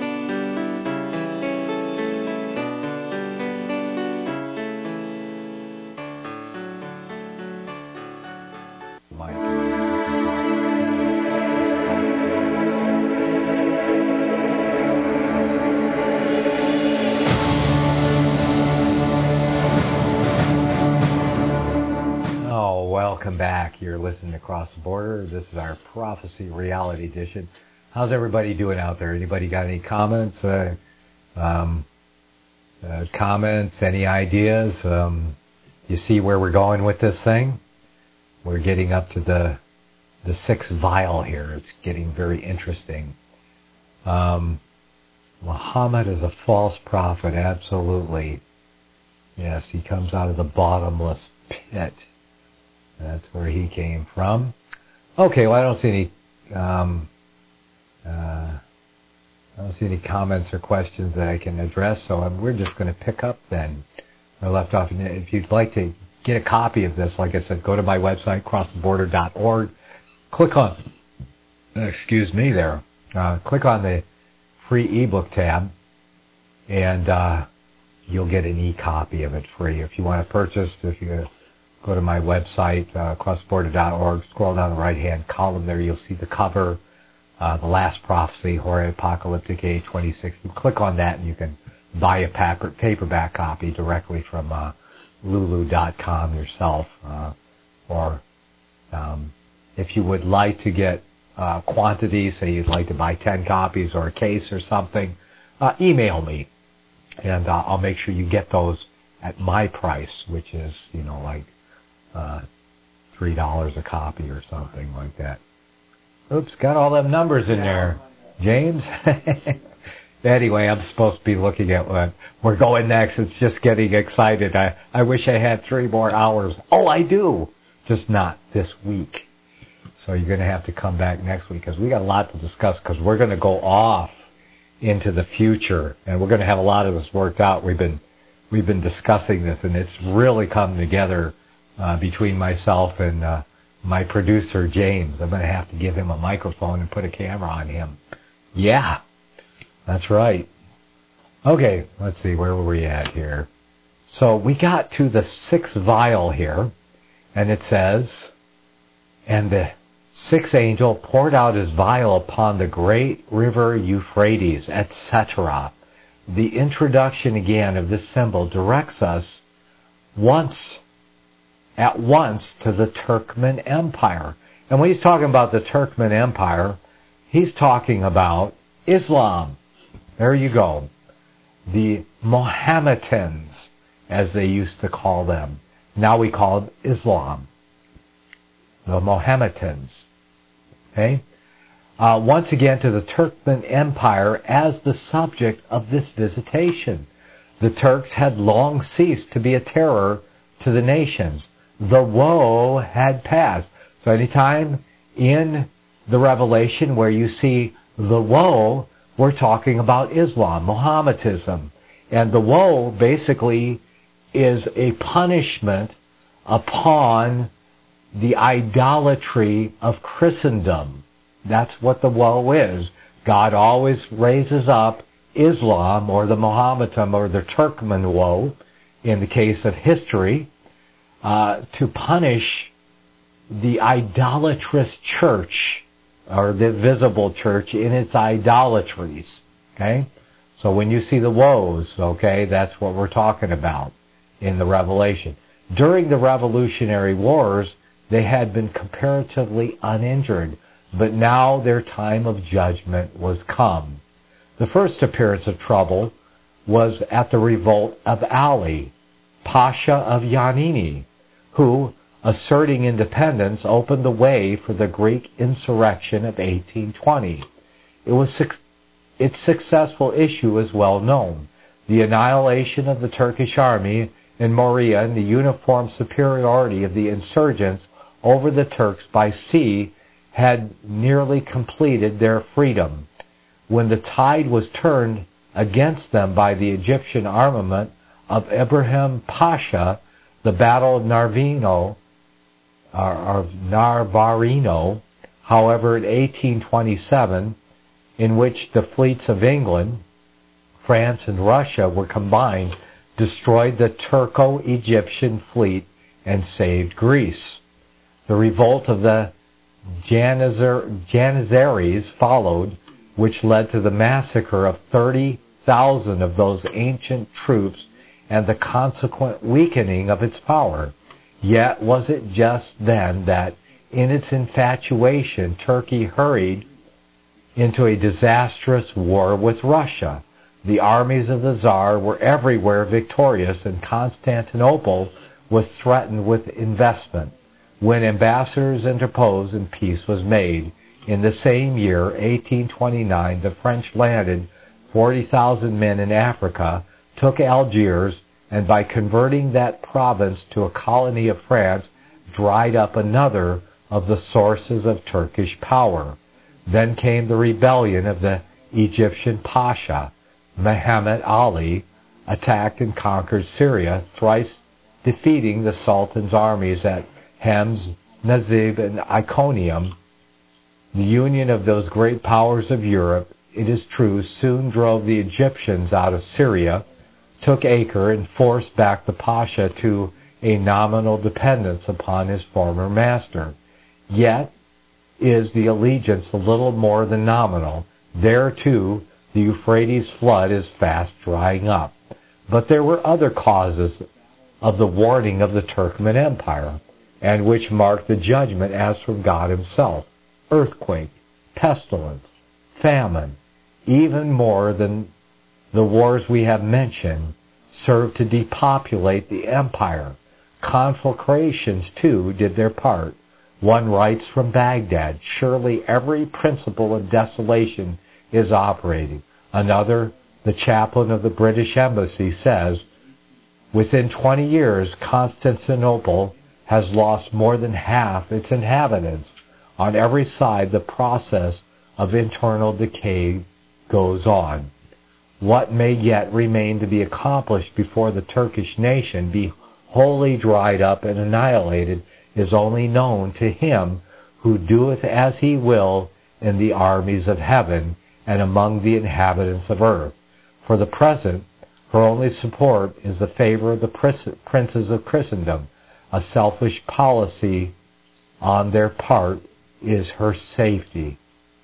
You're listening Across the Border. This is our Prophecy Reality Edition. How's everybody doing out there? Anybody got any comments? Uh, um, uh, comments? Any ideas? Um, you see where we're going with this thing? We're getting up to the the sixth vial here. It's getting very interesting. Um, Muhammad is a false prophet. Absolutely. Yes, he comes out of the bottomless pit. That's where he came from. Okay, well, I don't see any um, uh, I don't see any comments or questions that I can address, so I'm, we're just going to pick up then. I left off. If you'd like to get a copy of this, like I said, go to my website, cross the border dot org. Click on, excuse me there, uh, click on the free ebook tab, and uh, you'll get an e-copy of it free. If you want to purchase, if you go to my website, uh, cross the border dot org, scroll down the right-hand column there, you'll see the cover, uh, The Last Prophecy, Horror Apocalyptic Age twenty sixteen. Click on that and you can buy a paper, paperback copy directly from uh, lulu dot com yourself. Uh, or um, if you would like to get uh, quantities, say you'd like to buy ten copies or a case or something, uh, email me and uh, I'll make sure you get those at my price, which is, you know, like Uh, three dollars a copy or something like that. Oops, got all them numbers in there, James. Anyway, I'm supposed to be looking at what we're going next. It's just getting excited. I, I wish I had three more hours. Oh, I do. Just not this week. So you're going to have to come back next week because we got a lot to discuss because we're going to go off into the future and we're going to have a lot of this worked out. We've been we've been discussing this and it's really come together. Uh, between myself and uh, my producer, James. I'm going to have to give him a microphone and put a camera on him. Yeah, that's right. Okay, let's see, where were we at here? So we got to the sixth vial here, and it says, and the sixth angel poured out his vial upon the great river Euphrates, et cetera. The introduction again of this symbol directs us once at once to the Turkmen Empire. And when he's talking about the Turkmen Empire, he's talking about Islam. There you go. The Mohammedans, as they used to call them. Now we call them Islam. The Mohammedans. Okay? Uh, once again to the Turkmen Empire as the subject of this visitation. The Turks had long ceased to be a terror to the nations. The woe had passed. So anytime in the Revelation where you see the woe, we're talking about Islam, Mohammedanism. And the woe basically is a punishment upon the idolatry of Christendom. That's what the woe is. God always raises up Islam or the Mohammedan or the Turkmen woe, in the case of history, uh, to punish the idolatrous church or the visible church in its idolatries. Okay? So when you see the woes, okay, that's what we're talking about in the Revelation. During the Revolutionary Wars, they had been comparatively uninjured, but now their time of judgment was come. The first appearance of trouble was at the revolt of Ali, Pasha of Yanini, who, asserting independence, opened the way for the Greek insurrection of eighteen twenty. It was its successful issue is well known. The annihilation of the Turkish army in Morea and the uniform superiority of the insurgents over the Turks by sea had nearly completed their freedom. When the tide was turned against them by the Egyptian armament of Ibrahim Pasha, the Battle of Narvino, or, or Narvarino, however, in eighteen twenty-seven, in which the fleets of England, France, and Russia were combined, destroyed the Turco-Egyptian fleet and saved Greece. The revolt of the Janizar, Janizaries followed, which led to the massacre of thirty thousand of those ancient troops and the consequent weakening of its power. Yet was it just then that, in its infatuation, Turkey hurried into a disastrous war with Russia. The armies of the Tsar were everywhere victorious, and Constantinople was threatened with investment. When ambassadors interposed and peace was made, in the same year, eighteen twenty-nine, the French landed forty thousand men in Africa, took Algiers, and by converting that province to a colony of France, dried up another of the sources of Turkish power. Then came the rebellion of the Egyptian Pasha. Muhammad Ali attacked and conquered Syria, thrice defeating the Sultan's armies at Hems, Nazib, and Iconium. The union of those great powers of Europe, it is true, soon drove the Egyptians out of Syria, took Acre, and forced back the Pasha to a nominal dependence upon his former master. Yet is the allegiance a little more than nominal. There, too, the Euphrates flood is fast drying up. But there were other causes of the warning of the Turkmen Empire, and which marked the judgment as from God himself. Earthquake, pestilence, famine, even more than the wars we have mentioned, served to depopulate the empire. Conflagrations, too, did their part. One writes from Baghdad, surely every principle of desolation is operating. Another, the chaplain of the British Embassy, says, within twenty years, Constantinople has lost more than half its inhabitants. On every side, the process of internal decay goes on. What may yet remain to be accomplished before the Turkish nation be wholly dried up and annihilated is only known to him who doeth as he will in the armies of heaven and among the inhabitants of earth. For the present, her only support is the favor of the princes of Christendom. A selfish policy on their part is her safety.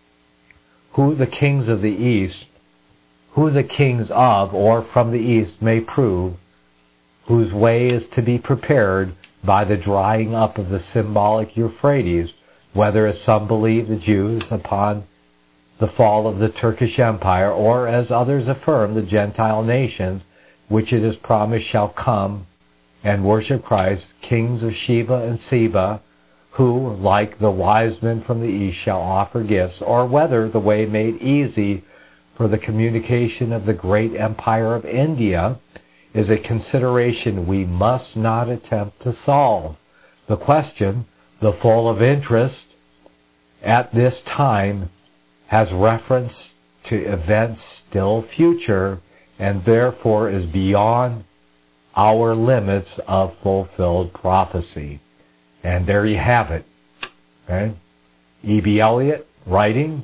Who the kings of the East, who the kings of or from the East may prove, whose way is to be prepared by the drying up of the symbolic Euphrates, whether, as some believe, the Jews upon the fall of the Turkish Empire, or, as others affirm, the Gentile nations, which it is promised shall come and worship Christ, kings of Sheba and Seba, who, like the wise men from the East, shall offer gifts, or whether the way made easy for the communication of the great empire of India is a consideration we must not attempt to solve. The question, though full of interest at this time has reference to events still future and therefore is beyond our limits of fulfilled prophecy. And there you have it. Okay? E B. Elliott writing,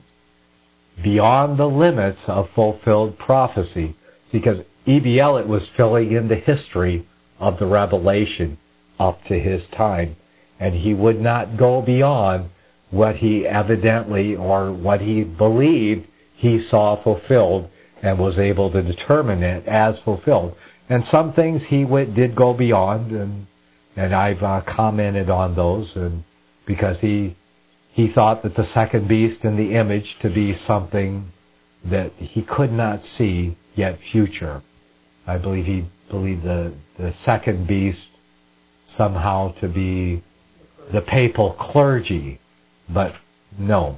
beyond the limits of fulfilled prophecy. Because E B. Elliott was filling in the history of the revelation up to his time. And he would not go beyond what he evidently or what he believed he saw fulfilled and was able to determine it as fulfilled. And some things he went, did go beyond, and and I've uh, commented on those, and because he he thought that the second beast in the image to be something that he could not see yet future. I believe he believed the the second beast somehow to be the papal clergy, but no.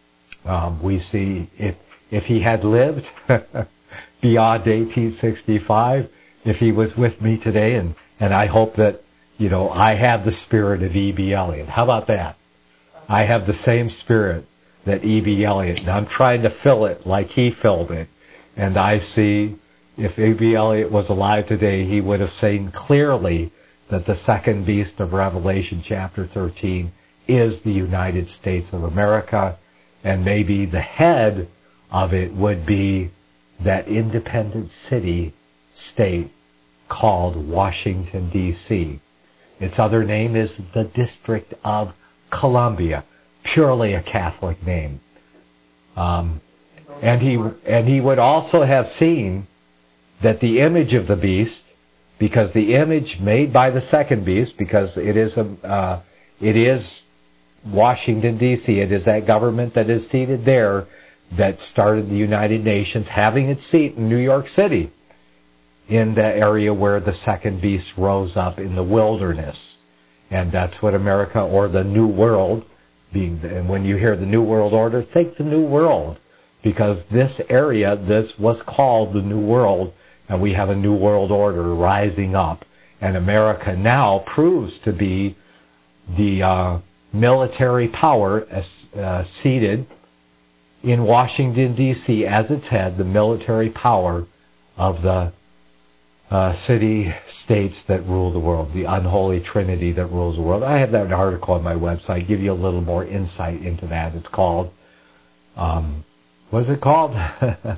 Um, we see if if he had lived beyond eighteen sixty-five, if he was with me today, and, and I hope that, you know, I have the spirit of E B. Elliott. How about that? I have the same spirit that E B. Elliott, and I'm trying to fill it like he filled it. And I see if E B. Elliott was alive today, he would have seen clearly that the second beast of Revelation chapter thirteen is the United States of America, and maybe the head of it would be that independent city state called Washington, D C Its other name is the District of Columbia, purely a Catholic name. Um, and he and he would also have seen that the image of the beast, because the image made by the second beast, because it is a uh, it is Washington, D C It is that government that is seated there that started the United Nations, having its seat in New York City, in the area where the second beast rose up in the wilderness. And that's what America, or the New World, being, and when you hear the New World Order, think the New World, because this area, this was called the New World, and we have a New World Order rising up. And America now proves to be the uh, military power as, uh, seated in Washington, D C as its head, the military power of the uh, city-states that rule the world, the unholy trinity that rules the world. I have that article on my website, give you a little more insight into that. It's called, um, what is it called? the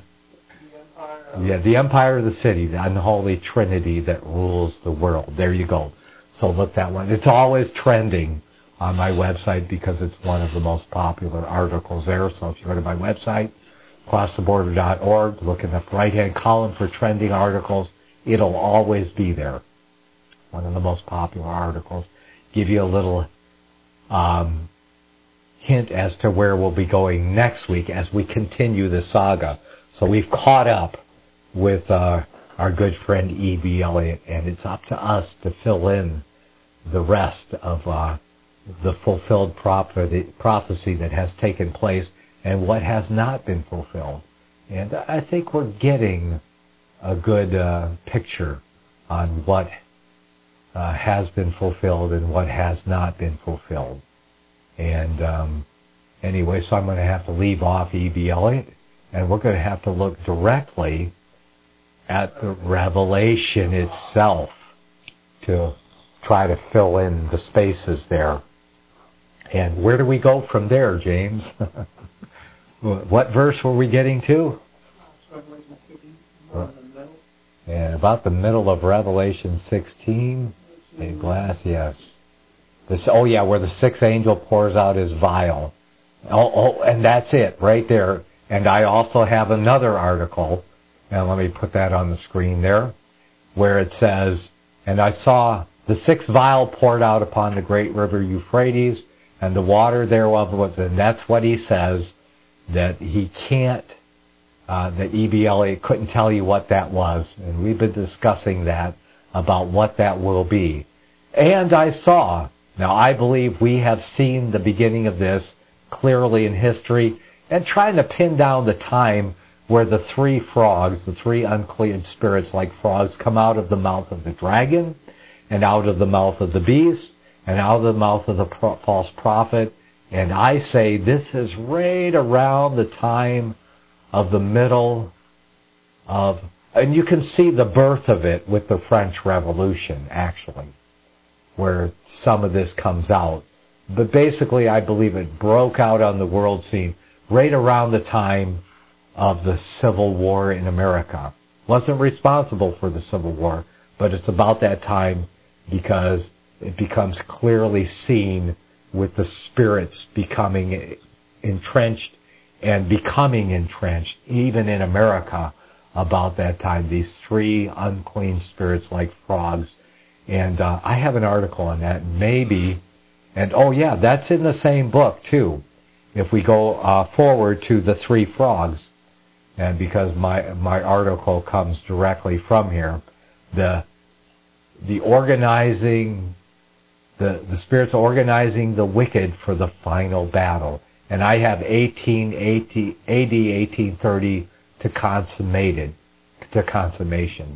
yeah, the Empire of the City, the unholy trinity that rules the world. There you go. So look that one. It's always trending on my website because it's one of the most popular articles there. So if you go to my website, cross the border dot org, look in the right-hand column for trending articles, it'll always be there. One of the most popular articles. Give you a little um, hint as to where we'll be going next week as we continue the saga. So we've caught up with uh, our good friend E B. Elliott, and it's up to us to fill in the rest of uh, the fulfilled prophecy that has taken place and what has not been fulfilled. And I think we're getting a good uh, picture on what uh, has been fulfilled and what has not been fulfilled. And um, anyway, so I'm going to have to leave off E B. Elliott, and we're going to have to look directly at the revelation itself to try to fill in the spaces there. And where do we go from there, James? What verse were we getting to? And about the middle of Revelation sixteen. A glass, yes. This, oh yeah, where the sixth angel pours out his vial. Oh, oh, and that's it, right there. And I also have another article, and let me put that on the screen there, where it says, and I saw the sixth vial poured out upon the great river Euphrates, and the water thereof was, and that's what he says, that he can't, uh, that E B. Elliott couldn't tell you what that was. And we've been discussing that, about what that will be. And I saw, now I believe we have seen the beginning of this clearly in history, and trying to pin down the time where the three frogs, the three unclean spirits like frogs, come out of the mouth of the dragon, and out of the mouth of the beast, and out of the mouth of the pro- false prophet, And I say this is right around the time of the middle of, and you can see the birth of it with the French Revolution, actually, where some of this comes out. But basically, I believe it broke out on the world scene right around the time of the Civil War in America. Wasn't responsible for the Civil War, but it's about that time because it becomes clearly seen with the spirits becoming entrenched and becoming entrenched, even in America, about that time. These three unclean spirits like frogs. And uh, I have an article on that, maybe. And, oh, yeah, that's in the same book, too. If we go uh, forward to the three frogs, and because my my article comes directly from here, the the organizing, the, the spirits organizing the wicked for the final battle. And I have eighteen eighty, A D eighteen thirty to consummated, to consummation.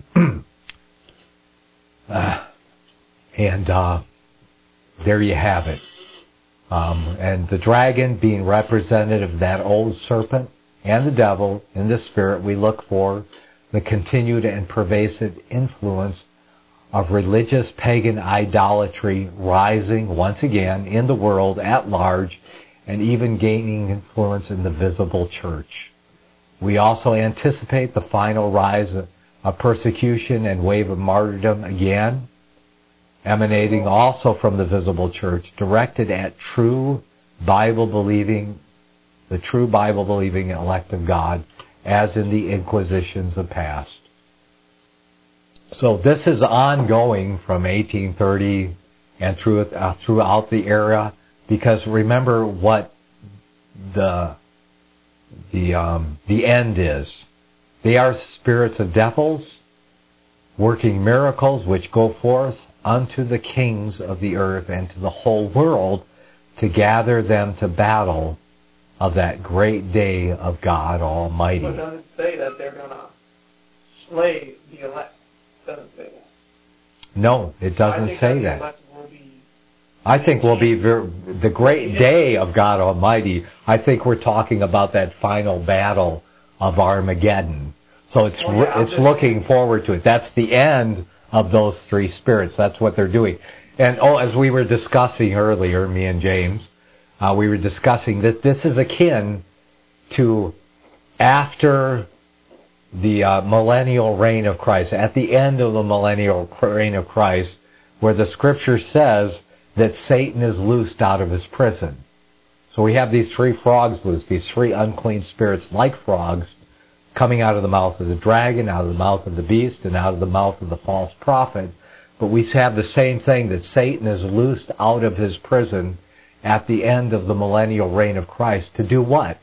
uh, and uh, there you have it. Um, and the dragon being representative of that old serpent and the devil in the spirit, we look for the continued and pervasive influence of religious pagan idolatry rising once again in the world at large and even gaining influence in the visible church. We also anticipate the final rise of, of persecution and wave of martyrdom again, emanating also from the visible church, directed at true Bible-believing, the true Bible-believing elect of God, as in the Inquisitions of past. So this is ongoing from eighteen thirty and through, uh, throughout the era, because remember what the the um, the end is. They are spirits of devils, working miracles which go forth unto the kings of the earth and to the whole world to gather them to battle of that great day of God Almighty. But does it say that they're going to slay the elect? It doesn't say that. No, it doesn't say that. that. I think will be ver- the great day of God Almighty. I think we're talking about that final battle of Armageddon. So it's oh, yeah, it's looking forward to it. That's the end of those three spirits. That's what they're doing. And oh, as we were discussing earlier, me and James, uh, we were discussing this. This is akin to after the uh, millennial reign of Christ, at the end of the millennial reign of Christ, where the Scripture says that Satan is loosed out of his prison. So we have these three frogs loose, these three unclean spirits like frogs, coming out of the mouth of the dragon, out of the mouth of the beast, and out of the mouth of the false prophet. But we have the same thing, that Satan is loosed out of his prison at the end of the millennial reign of Christ. To do what?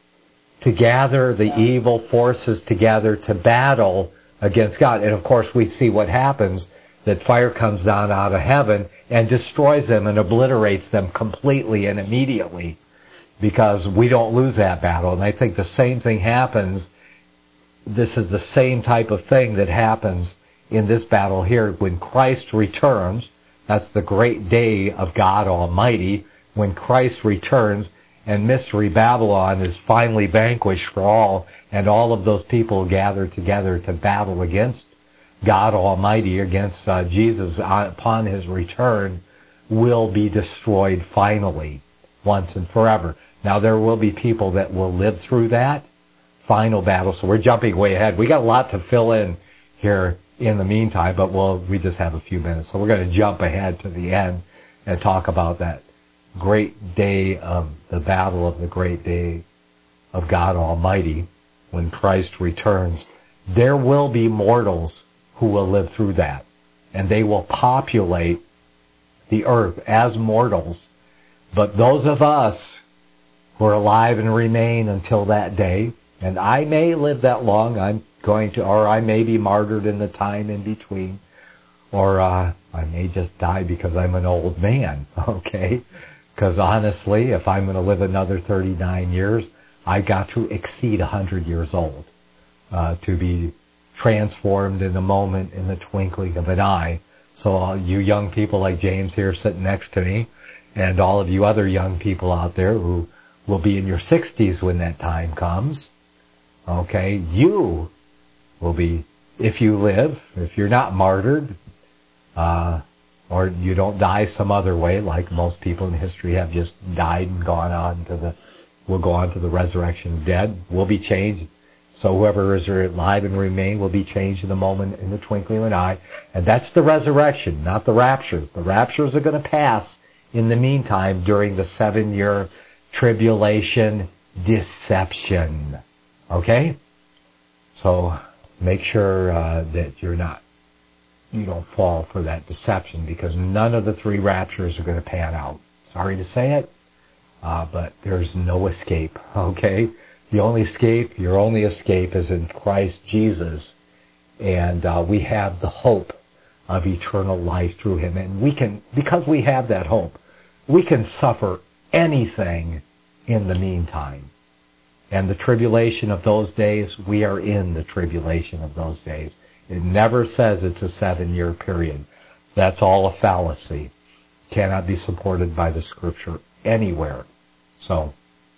To gather the evil forces together to battle against God. And of course we see what happens, that fire comes down out of heaven and destroys them and obliterates them completely and immediately, because we don't lose that battle. And I think the same thing happens. This is the same type of thing that happens in this battle here. When Christ returns, that's the great day of God Almighty, when Christ returns and Mystery Babylon is finally vanquished for all, and all of those people gather together to battle against God Almighty, against uh, Jesus upon his return, will be destroyed finally, once and forever. Now there will be people that will live through that final battle, so we're jumping way ahead. We got a lot to fill in here in the meantime, but we'll, we just have a few minutes, so we're going to jump ahead to the end and talk about that great day of the battle of the great day of God Almighty when Christ returns. There will be mortals who will live through that, and they will populate the earth as mortals. But those of us who are alive and remain until that day, and I may live that long, I'm going to, or I may be martyred in the time in between, or uh, I may just die because I'm an old man, okay? Because honestly, if I'm going to live another thirty-nine years, I got to exceed one hundred years old uh, to be transformed in a moment, in the twinkling of an eye. So uh, you young people like James here sitting next to me, And all of you other young people out there who will be in your sixties when that time comes, okay, you will be, if you live, if you're not martyred, uh, or you don't die some other way, like most people in history have just died and gone on to the, will go on to the resurrection of dead, will be changed. So whoever is alive and remain will be changed in the moment, in the twinkling of an eye. And that's the resurrection, not the raptures. The raptures are going to pass in the meantime during the seven-year tribulation deception. Okay? So make sure uh, that you're not, you don't fall for that deception, because none of the three raptures are going to pan out. Sorry to say it, uh, but there's no escape. Okay? The only escape, your only escape is in Christ Jesus. And uh, we have the hope of eternal life through Him. And we can, because we have that hope, we can suffer anything in the meantime. And the tribulation of those days, we are in the tribulation of those days. It never says it's a seven-year period. That's all a fallacy. Cannot be supported by the Scripture anywhere. So,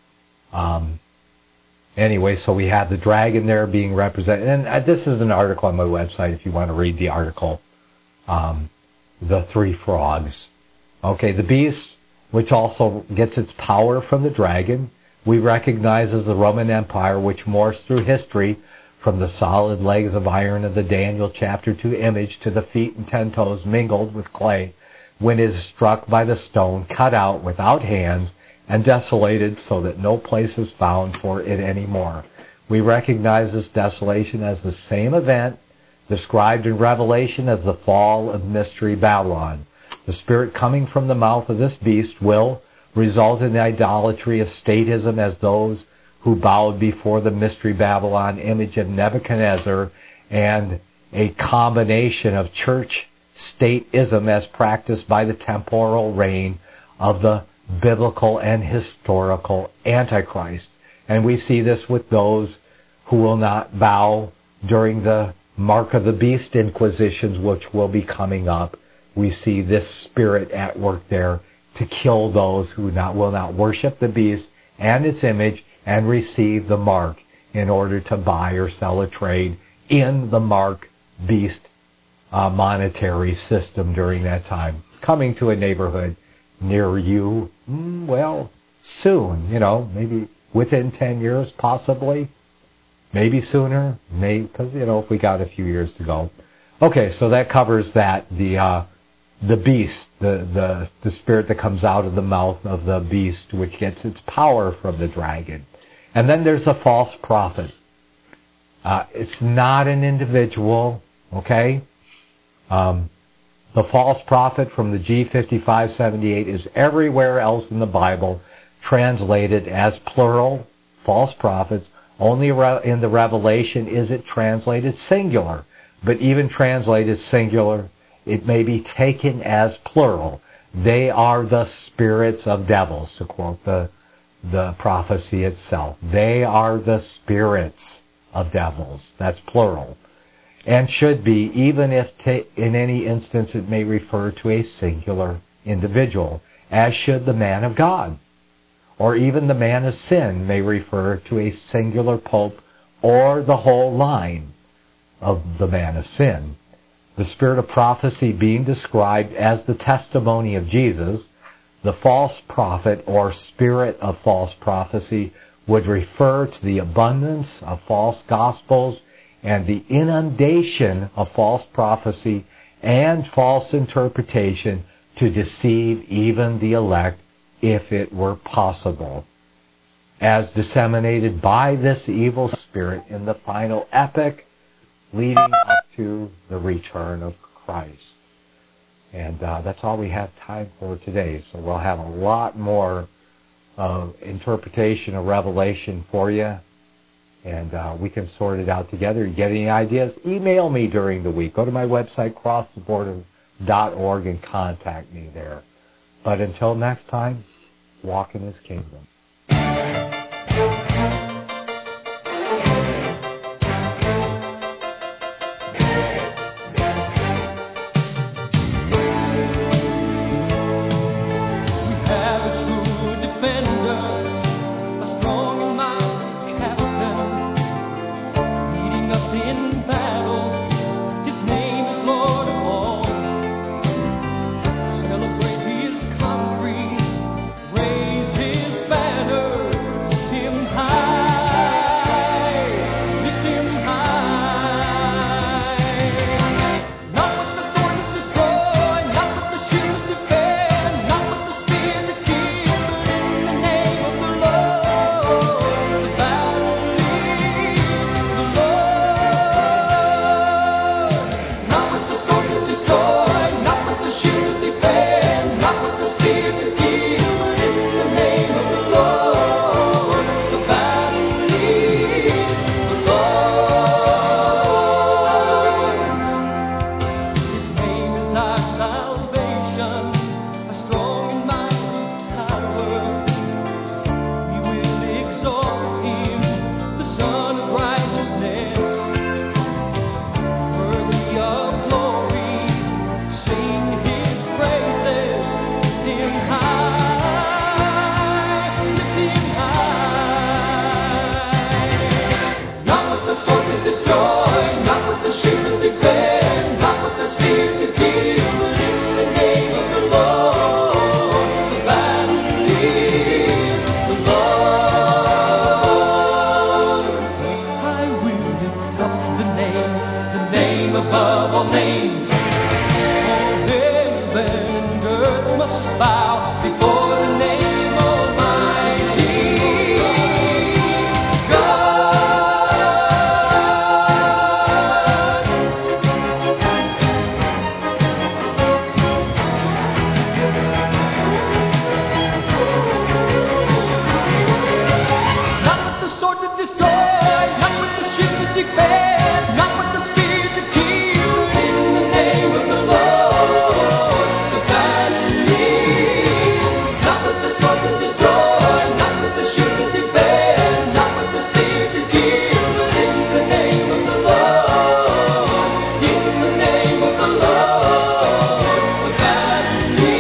um... Anyway, so we have the dragon there being represented. And uh, this is an article on my website if you want to read the article. Um, the three frogs. Okay, the beast, which also gets its power from the dragon, we recognize as the Roman Empire, which morphs through history from the solid legs of iron of the Daniel chapter two image to the feet and ten toes mingled with clay when it is struck by the stone, cut out without hands, and desolated so that no place is found for it anymore. We recognize this desolation as the same event described in Revelation as the fall of Mystery Babylon. The spirit coming from the mouth of this beast will result in the idolatry of statism as those who bowed before the Mystery Babylon image of Nebuchadnezzar, and a combination of church stateism as practiced by the temporal reign of the biblical and historical Antichrist. And we see this with those who will not bow during the Mark of the Beast inquisitions, which will be coming up. We see this spirit at work there to kill those who not, will not worship the beast and its image and receive the mark in order to buy or sell or trade in the mark beast uh, monetary system during that time. Coming to a neighborhood near you, mm, well, soon, you know, maybe within ten years, possibly, maybe sooner, maybe, because, you know, we got a few years to go. Okay, so that covers that, the uh, the beast, the, the, the spirit that comes out of the mouth of the beast, which gets its power from the dragon. And then there's a false prophet. Uh, it's not an individual, okay? Um, The false prophet from the G fifty-five seventy-eight is everywhere else in the Bible translated as plural, false prophets. Only in the Revelation is it translated singular. But even translated singular, it may be taken as plural. They are the spirits of devils, to quote the, the prophecy itself. They are the spirits of devils. That's plural. And should be, even if ta- in any instance it may refer to a singular individual, as should the man of God. Or even the man of sin may refer to a singular pope or the whole line of the man of sin. The spirit of prophecy being described as the testimony of Jesus, the false prophet or spirit of false prophecy would refer to the abundance of false gospels and the inundation of false prophecy and false interpretation to deceive even the elect, if it were possible, as disseminated by this evil spirit in the final epoch leading up to the return of Christ. And uh, that's all we have time for today. So we'll have a lot more uh, interpretation of Revelation for you. And uh, we can sort it out together. You get any ideas? Email me during the week. Go to my website, cross the border dot org, and contact me there. But until next time, walk in His kingdom. to destroy, not with the shield to defend, not with the spear to kill, but in the name of the Lord, the battle is. Not with the sword to destroy, not with the shield to defend, not with the spear to kill, but in the name of the Lord, in the name of the Lord, the battle is.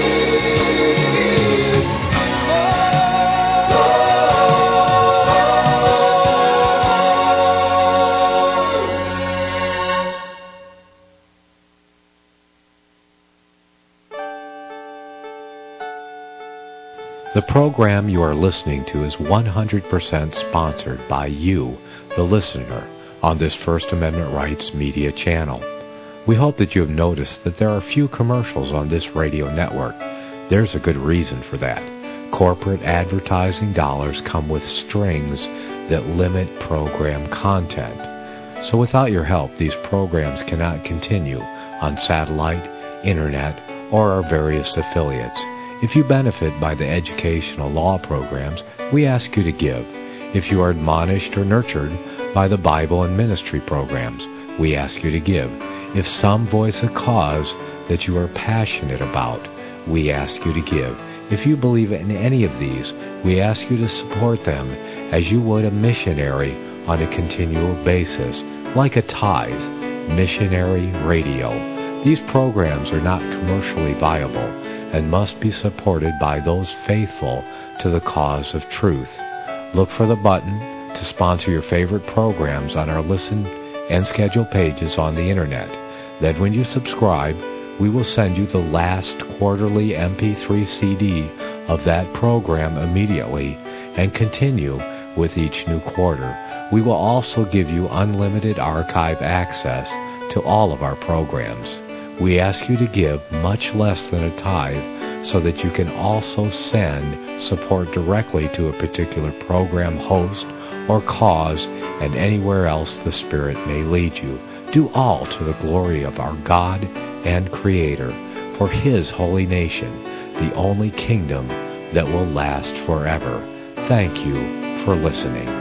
The program you are listening to is one hundred percent sponsored by you, the listener, on this First Amendment Rights Media channel. We hope that you have noticed that there are few commercials on this radio network. There's a good reason for that. Corporate advertising dollars come with strings that limit program content. So without your help, these programs cannot continue on satellite, internet, or our various affiliates. If you benefit by the educational law programs, we ask you to give. If you are admonished or nurtured by the Bible and ministry programs, we ask you to give. If some voice a cause that you are passionate about, we ask you to give. If you believe in any of these, we ask you to support them as you would a missionary on a continual basis, like a tithe. Missionary Radio. These programs are not commercially viable and must be supported by those faithful to the cause of truth. Look for the button to sponsor your favorite programs on our listen and schedule pages on the internet. Then when you subscribe, we will send you the last quarterly M P three C D of that program immediately and continue with each new quarter. We will also give you unlimited archive access to all of our programs. We ask you to give much less than a tithe so that you can also send support directly to a particular program host or cause and anywhere else the Spirit may lead you. Do all to the glory of our God and Creator, for His holy nation, the only kingdom that will last forever. Thank you for listening.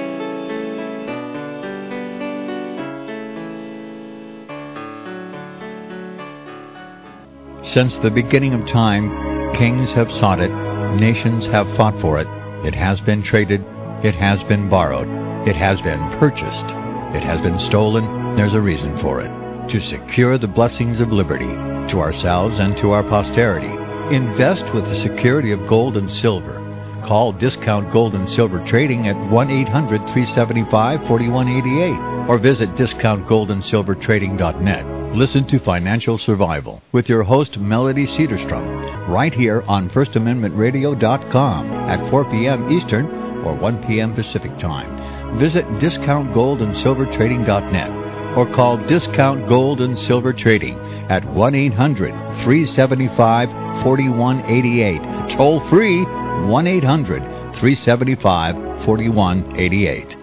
Since the beginning of time, kings have sought it, nations have fought for it. It has been traded, it has been borrowed, it has been purchased, it has been stolen. There's a reason for it. To secure the blessings of liberty to ourselves and to our posterity, invest with the security of gold and silver. Call Discount Gold and Silver Trading at one eight hundred, three seven five, four one eight eight or visit discount gold and silver trading dot net. Listen to Financial Survival with your host, Melody Cedarstrom, right here on first amendment radio dot com at four p.m. Eastern or one p.m. Pacific Time. Visit discount gold and silver trading dot net or call Discount Gold and Silver Trading at one eight hundred, three seven five, four one eight eight. Toll free, one eight hundred, three seven five, four one eight eight.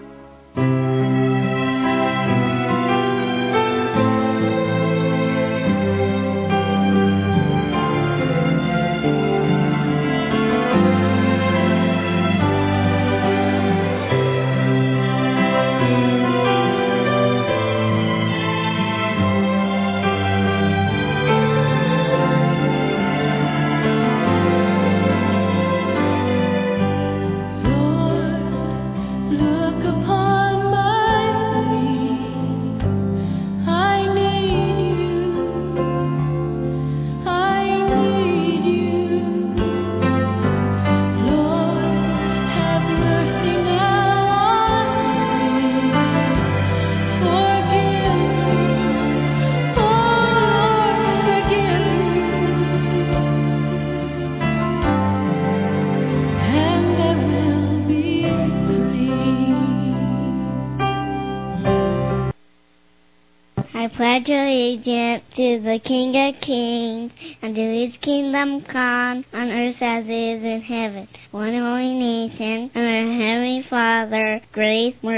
pledge allegiance to the King of Kings, and to his kingdom come, on earth as it is in heaven. One holy nation, under Heavenly Father, grace, mercy,